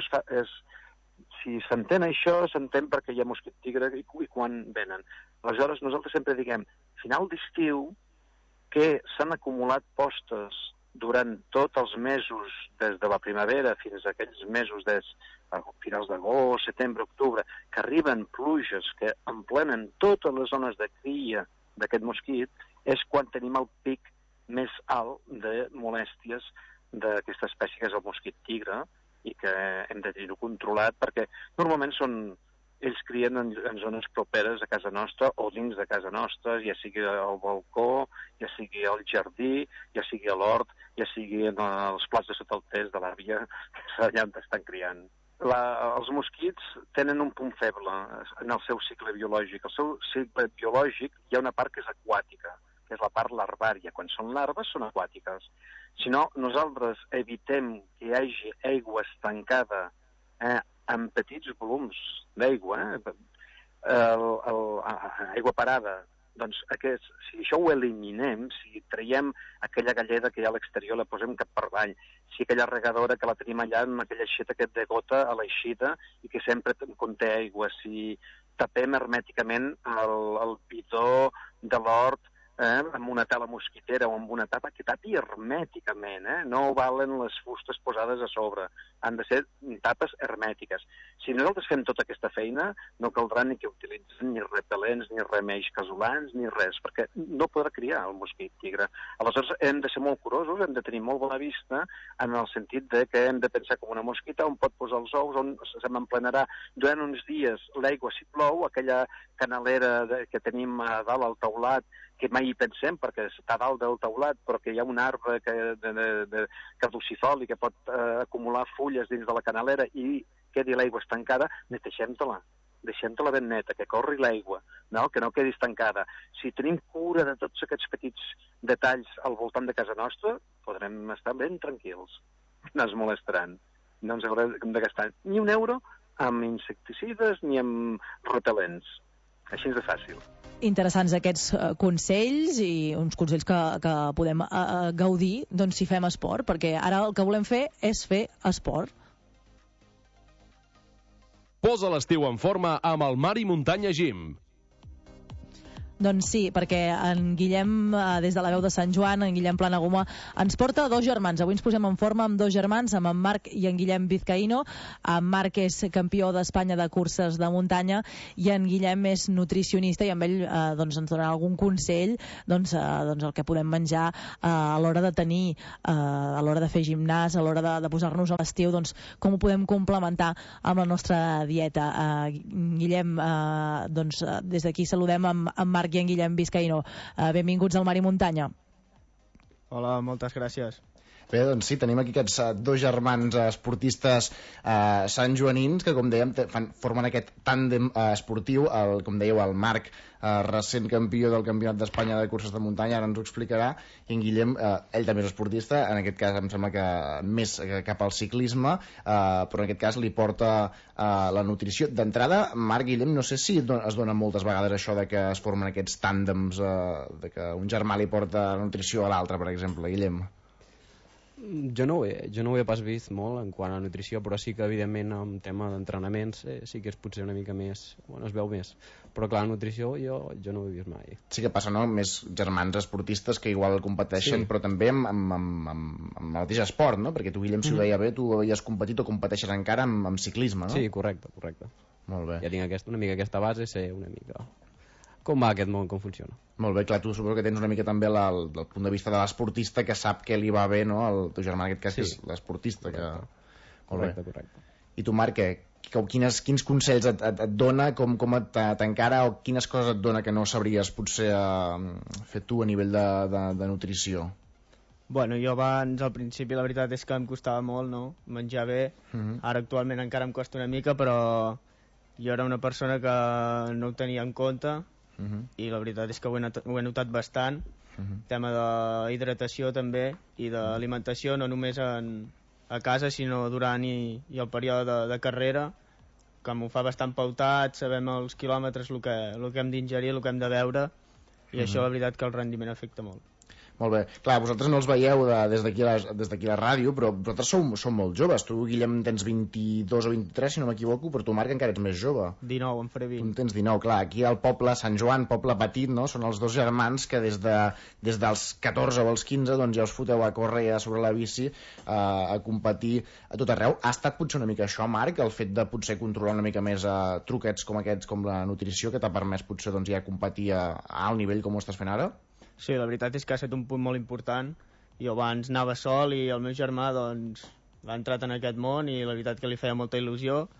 si s'entén això, s'entén perquè hi ha mosquit tigre i quan venen. Aleshores, nosaltres sempre diguem, final d'estiu, que s'han acumulat postes durant tots els mesos, des de la primavera fins a aquells mesos a finals d'agost, setembre, octubre, que arriben pluges que emplenen totes les zones de cria d'aquest mosquit, és quan tenim el pic més alt de molèsties d'aquesta espècie que és el mosquit tigre, i que hem de tenir-ho controlat, perquè normalment són ells crien en zones properes a casa nostra o dins de casa nostra, ja sigui al balcó, ja sigui al jardí, ja sigui a l'hort, ja sigui en els plats de sota el test de l'àvia, que allà on estan criant. Els mosquits tenen un punt feble en el seu cicle biològic. El seu cicle biològic hi ha una part que és aquàtica, que és la part larvària. Quan són larves són aquàtiques. Si no, nosaltres evitem que hi hagi aigua estancada en petits volums d'aigua, aigua parada. Doncs si això ho eliminem, si traiem aquella galleda que hi ha a l'exterior, la posem cap per avall, si aquella regadora que la tenim allà amb aquella aixeta que et degota a l'eixida i que sempre conté aigua, si tapem hermèticament el bidó de l'hort amb una tela mosquitera o amb una tapa que tapi hermèticament, no valen les fustes posades a sobre, han de ser tapes hermètiques. Si nosaltres fem tota aquesta feina, no caldrà ni que utilitzen ni repel·lents, ni remeis casolans, ni res, perquè no podrà criar el mosquit tigre. Aleshores hem de ser molt curosos, hem de tenir molt bona vista en el sentit de que hem de pensar com una mosquita on pot posar els ous, on se m'emplenarà durant uns dies l'aigua si plou, aquella canalera que tenim a dalt al teulat, que mai hi pensem perquè està dalt del teulat, però que hi ha un arbre caducifoli que pot acumular fulles dins de la canalera i quedi l'aigua estancada, neteixem-te-la. Deixem-te-la ben neta, que corri l'aigua, que no quedi estancada. Si tenim cura de tots aquests petits detalls al voltant de casa nostra, podrem estar ben tranquils. No ens molestaran. No ens haurem de gastar ni un euro amb insecticides ni amb repel·lents. Així és de fàcil. Interessants aquests consells i uns consells que podem gaudir doncs, si fem esport, perquè ara el que volem fer és fer esport. Posa l'estiu en forma amb el Mar i Muntanya Gym. Doncs sí, perquè en Guillem, des de la veu de Sant Joan, en Guillem Planagumà, ens porta dos germans. Avui ens posem en forma amb dos germans, amb en Marc i en Guillem Vizcaíno. En Marc és campió d'Espanya de curses de muntanya i en Guillem és nutricionista i amb ell doncs, ens donarà algun consell doncs, el que podem menjar a l'hora de tenir, a l'hora de fer gimnàs, a l'hora de posar-nos a l'estiu, doncs, com ho podem complementar amb la nostra dieta. Guillem, doncs, des d'aquí saludem amb Marc i en Guillem Vizcaíno. Benvinguts al Mar i Muntanya. Hola, moltes gràcies. Bé, doncs sí, tenim aquí aquests dos germans esportistes santjoanins que, com dèiem, formen aquest tàndem esportiu. Com dèieu, el Marc, recent campió del Campionat d'Espanya de curses de muntanya, ara ens ho explicarà, i en Guillem, ell també és esportista, en aquest cas em sembla que més cap al ciclisme, però en aquest cas li porta la nutrició. D'entrada, Marc, Guillem, no sé si es dona moltes vegades això de que es formen aquests tàndems, de que un germà li porta la nutrició a l'altre, per exemple. Guillem? Jo no ho he pas vist molt en quant a nutrició, però sí que evidentment en tema d'entrenaments sí que és potser una mica més, es veu més, però clar, nutrició jo no ho he vist mai. Sí que passa, no?, més germans esportistes que igual competeixen, sí, però també amb el mateix esport, no?, perquè tu, Guillem, si ho deia bé, tu havies competit o competeixes encara amb ciclisme, no? Sí, correcte. Molt bé. Ja tinc una mica aquesta base, sé una mica com va aquest món, com funciona. Molt bé, clar, tu suposo que tens una mica també el punt de vista de l'esportista que sap què li va bé, no?, al teu germà, en aquest cas, sí, que és l'esportista. Correcte. I tu, Marc, quins consells et dona, com t'encara, o quines coses et dona que no sabries potser fer tu a nivell de nutrició? Bueno, jo abans, al principi, la veritat és que em costava molt, no?, menjar bé. Ara actualment encara em costa una mica, però jo era una persona que no ho tenia en compte, i la veritat és que ho he notat bastant. Tema d'hidratació també i d'alimentació, no només a casa sinó durant i el període de carrera, que m'ho fa bastant pautat, sabem els quilòmetres el que hem d'ingerir, el que hem de beure, i això la veritat que el rendiment afecta molt. Molt bé. Clar, vosaltres no els veieu des d'aquí a la ràdio, però vosaltres sou molt joves. Tu, Guillem, tens 22 o 23, si no m'equivoco, però tu, Marc, encara ets més jove. 19, em faré 20. Tu tens 19, clar. Aquí al poble, Sant Joan, poble petit, no?, són els dos germans que des dels 14 o els 15 doncs ja us foteu a córrer sobre la bici, a competir a tot arreu. Ha estat potser una mica això, Marc, el fet de potser controlar una mica més truquets com aquests, com la nutrició, que t'ha permès potser doncs, ja competir a alt nivell com ho estàs fent ara? Sí, la veritat és que ha estat un punt molt important. Jo abans anava sol i el meu germà doncs, va entrat en aquest món i la veritat que li feia molta il·lusió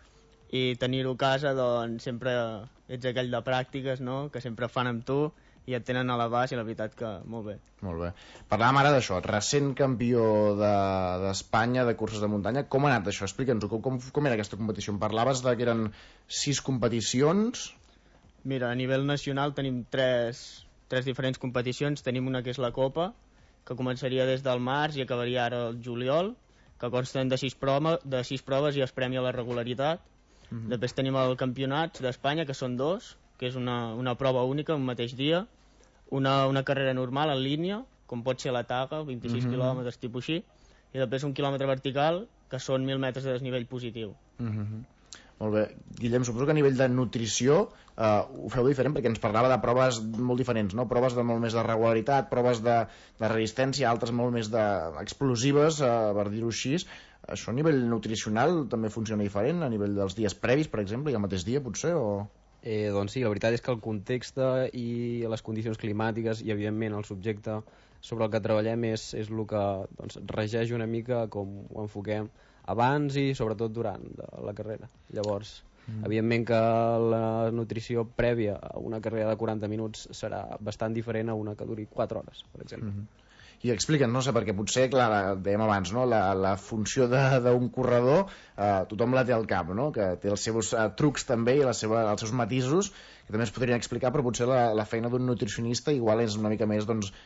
i tenir-ho a casa, doncs sempre ets aquell de pràctiques, no?, que sempre fan amb tu i et tenen a l'abast, i la veritat que molt bé. Molt bé. Parlàvem ara d'això, recent campió d'Espanya de curses de muntanya. Com ha anat això? Explica'ns-ho, com era aquesta competició? Em parlaves que eren 6 competicions. Mira, a nivell nacional tenim tres diferents competicions. Tenim una que és la Copa, que començaria des del març i acabaria ara el juliol, que consten de 6 proves i es premia la regularitat. Després tenim el campionats d'Espanya, que són 2, que és una prova única, un mateix dia, una carrera normal en línia, com pot ser la Taga, 26 quilòmetres, tipus així, i després un quilòmetre vertical, que són 1.000 metres de desnivell positiu. Molt bé. Guillem, suposo que a nivell de nutrició ho feu diferent, perquè ens parlava de proves molt diferents, no? Proves de molt més de regularitat, proves de resistència, altres molt més explosives, per dir-ho així. Això a nivell nutricional també funciona diferent, a nivell dels dies previs, per exemple, i al mateix dia, potser, o...? Doncs sí, la veritat és que el context i les condicions climàtiques i, evidentment, el subjecte sobre el que treballem és el que regeix una mica com ho enfoquem abans i sobretot durant la carrera. Llavors, evidentment que la nutrició prèvia a una carrera de 40 minuts serà bastant diferent a una que duri 4 hores, per exemple. I explica'ns, no sé, perquè potser, clar, dèiem abans, no? La funció d'un corredor tothom la té al cap, no? Que té els seus trucs també i els seus matisos, que també es podrien explicar, però potser la feina d'un nutricionista igual és una mica més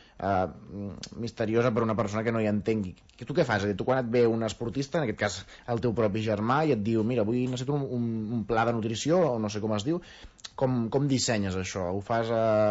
misteriosa per una persona que no hi entengui. Tu què fas? Tu quan et ve un esportista, en aquest cas el teu propi germà, i et diu, mira, avui necessito un pla de nutrició, o no sé com es diu, com dissenyes això? Ho fas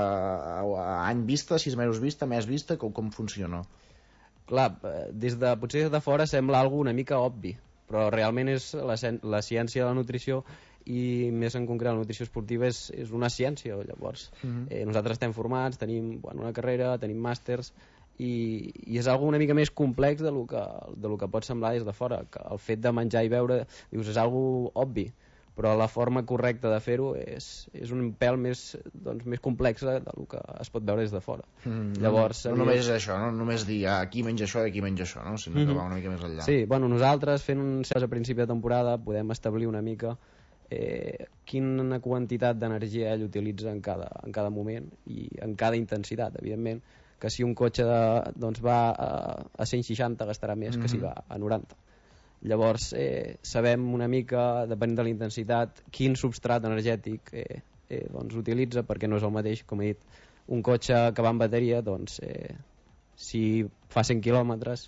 a any vista, 6 mesos vista, mes vista? Com funciona? Clar, potser des de fora sembla una mica obvi, però realment és la ciència de la nutrició, i més en concret la nutrició esportiva és una ciència. Llavors nosaltres estem formats, tenim una carrera, tenim màsters, i és una mica més complex de lo que pot semblar des de fora, que el fet de menjar i beure dius, és algo obvi, però la forma correcta de fer-ho és un pèl més complexa del que es pot veure des de fora. Llavors, no només és això, no només dir aquí menja això i aquí menja això, no? Sinó que va una mica més enllà. Sí, nosaltres fent un a principi de temporada podem establir una mica quina quantitat d'energia ell utilitza en cada moment i en cada intensitat. Evidentment que si un cotxe va a 160 gastarà més que si va a 90. Llavors sabem una mica, depenent de la intensitat, quin substrat energètic utilitza, perquè no és el mateix, com he dit, un cotxe que va amb bateria, si fa 100 quilòmetres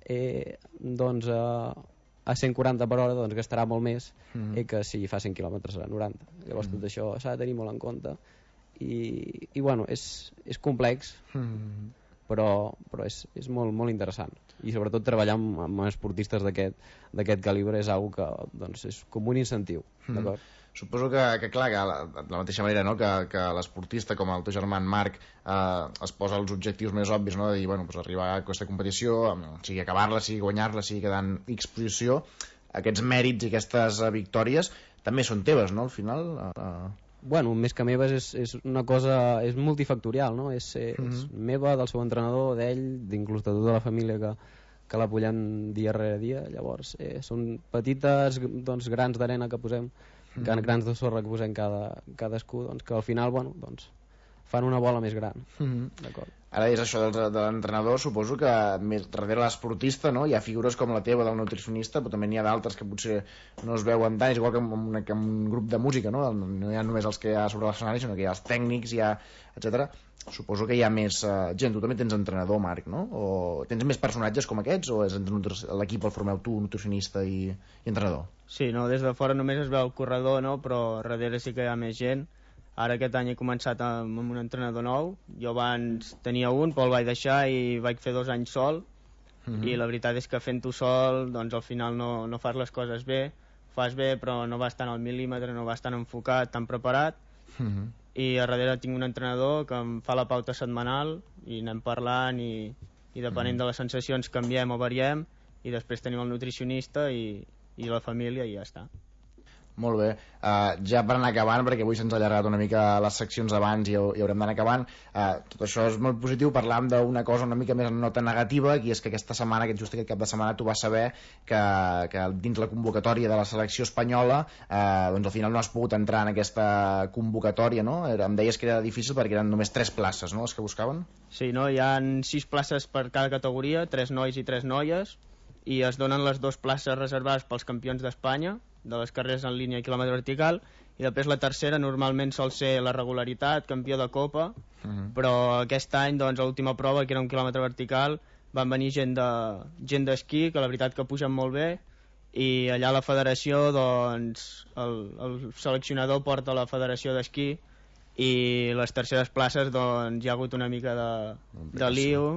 a 140 per hora gastarà molt més que si fa 100 quilòmetres a 90. Llavors tot això s'ha de tenir molt en compte i és complex, però és molt, molt interessant, i sobretot treballar amb esportistes d'aquest calibre és una que és com un incentiu. D'acord? Suposo que clar, que de la mateixa manera, no? que l'esportista com el teu germà en Marc es posa els objectius més obvis, no? De dir, arribar a aquesta competició, sigui acabar-la, sigui guanyar-la, sigui quedar en X posició, aquests mèrits i aquestes victòries també són teves, no?, al final. Més que meves és una cosa, és multifactorial, no? És meva, del seu entrenador, d'ell, inclús de tota la família que l'apoyen dia rere dia. Llavors són petites grans d'arena que posem, grans de sorra que posem cadascú, que al final fan una bola més gran. D'acord. Ara és això de l'entrenador, suposo que més darrere l'esportista, no? Hi ha figures com la teva, del nutricionista, però també n'hi ha d'altres que potser no es veuen tant, és igual que en un grup de música, no? No hi ha només els que hi ha sobre l'escenari, sinó que hi ha els tècnics, etc. Suposo que hi ha més gent. Tu també tens entrenador, Marc, no? O tens més personatges com aquests, o és l'equip el formeu tu, nutricionista i entrenador? Sí, no, des de fora només es veu el corredor, no? Però darrere sí que hi ha més gent. Ara aquest any he començat amb un entrenador nou. Jo abans tenia un, però el vaig deixar i vaig fer 2 anys sol. I la veritat és que fent-ho sol, al final no fas les coses bé. Fas bé, però no vas tan al mil·límetre, no vas tan enfocat, tan preparat. I a darrere tinc un entrenador que em fa la pauta setmanal i anem parlant i depenent de les sensacions canviem o variem, i després tenim el nutricionista i la família i ja està. Molt bé. Ja per anar acabant, perquè avui se'ns ha allargat una mica les seccions abans i haurem d'anar acabant, tot això és molt positiu. Parlàvem d'una cosa una mica més nota negativa, i és que aquesta setmana, just aquest cap de setmana, tu vas saber que dins la convocatòria de la selecció espanyola doncs al final no has pogut entrar en aquesta convocatòria, no? Em deies que era difícil perquè eren només 3 places, no?, les que buscaven? Sí, no? Hi ha 6 places per cada categoria, 3 nois i 3 noies, i es donen les 2 places reservades pels campions d'Espanya de les carreres en línia i quilòmetre vertical, i després la tercera normalment sol ser la regularitat, campió de copa, però aquest any, doncs, a l'última prova, que era un quilòmetre vertical, van venir gent d'esquí, que la veritat que pugen molt bé, i allà a la federació, doncs, el seleccionador porta la federació d'esquí, i les terceres places, doncs, hi ha hagut una mica de lío,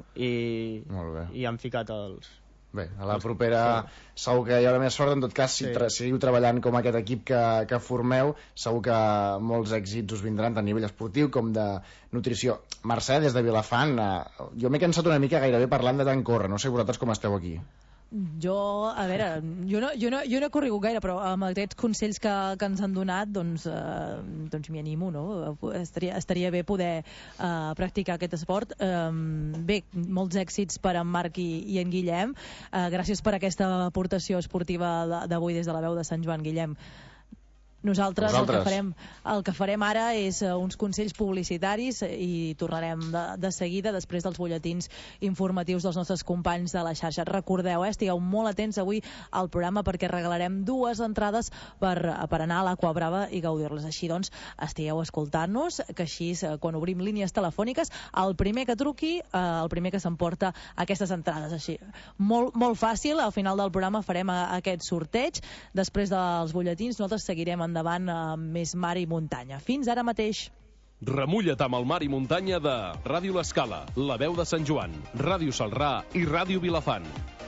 i han ficat els... Bé, a la propera segur que hi haurà més sort. En tot cas, si seguiu treballant com aquest equip que formeu, segur que molts èxits us vindran tant a nivell esportiu com de nutrició. Mercè, des de Vilafant, jo m'he cansat una mica gairebé parlant de tant córrer, no sé vosaltres com esteu aquí. Jo, a veure, jo no he corregut gaire, però amb aquests consells que ens han donat, doncs m'hi animo, no? Estaria bé poder practicar aquest esport. Bé, molts èxits per en Marc i en Guillem. Gràcies per aquesta aportació esportiva d'avui des de la veu de Sant Joan, Guillem. Nosaltres el que farem ara és uns consells publicitaris i tornarem de seguida després dels butlletins informatius dels nostres companys de la xarxa. Recordeu, estigueu molt atents avui al programa perquè regalarem 2 entrades per anar a l'Aqua Brava i gaudir-les. Així doncs, estigueu escoltant-nos, que així quan obrim línies telefòniques, el primer que truqui, el primer que s'emporta aquestes entrades. Així, molt fàcil, al final del programa farem aquest sorteig. Després dels butlletins nosaltres seguirem endavant amb més mar i muntanya. Fins ara mateix. Remulla't amb el mar i muntanya de Ràdio L'Escala, La Veu de Sant Joan, Ràdio Salrà i Ràdio Vilafant.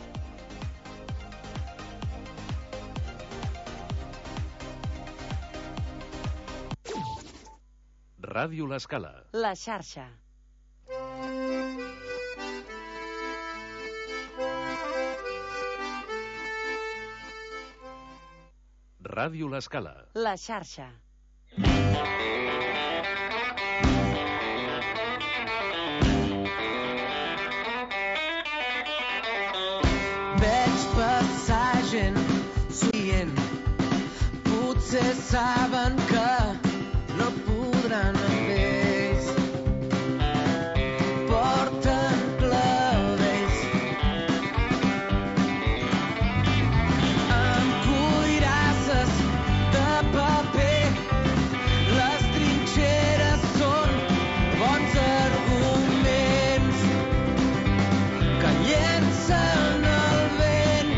Ràdio L'Escala. La xarxa. Ràdio L'Escala. La xarxa. Veig passar gent somrient, potser saben que no podran amb ells. Porten clavells amb cuirasses de paper. Les trinxeres són bons arguments que llencen al vent.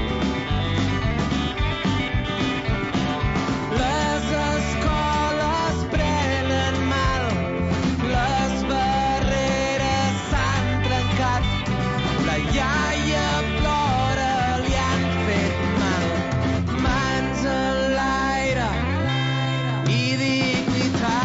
Les escoles prenen mal, les barreres s'han trencat. La iaia plora, li han fet mal. Mans en l'aire i dignitat.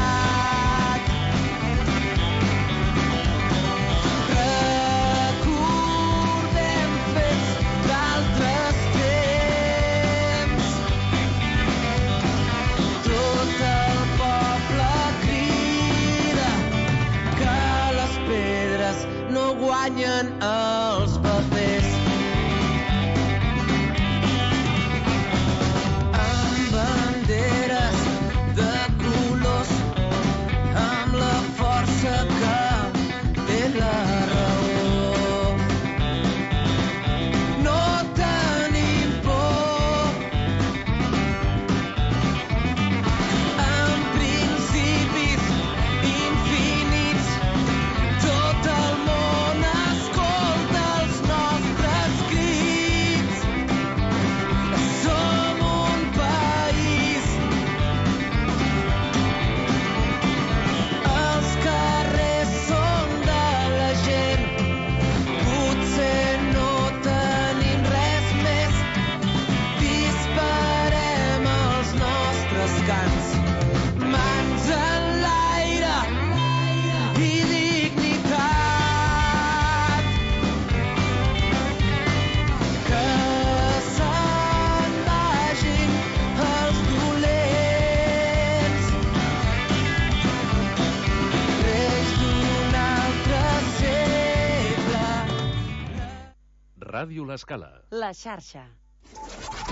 Recordem fets d'altres temps. Tot el poble crida que les pedres no guanyen els papers. Amb banderes de colors, amb la força que té la raó. No tenim por, amb principis infinits, tot el món escolta. Ràdio L'Escala. La xarxa.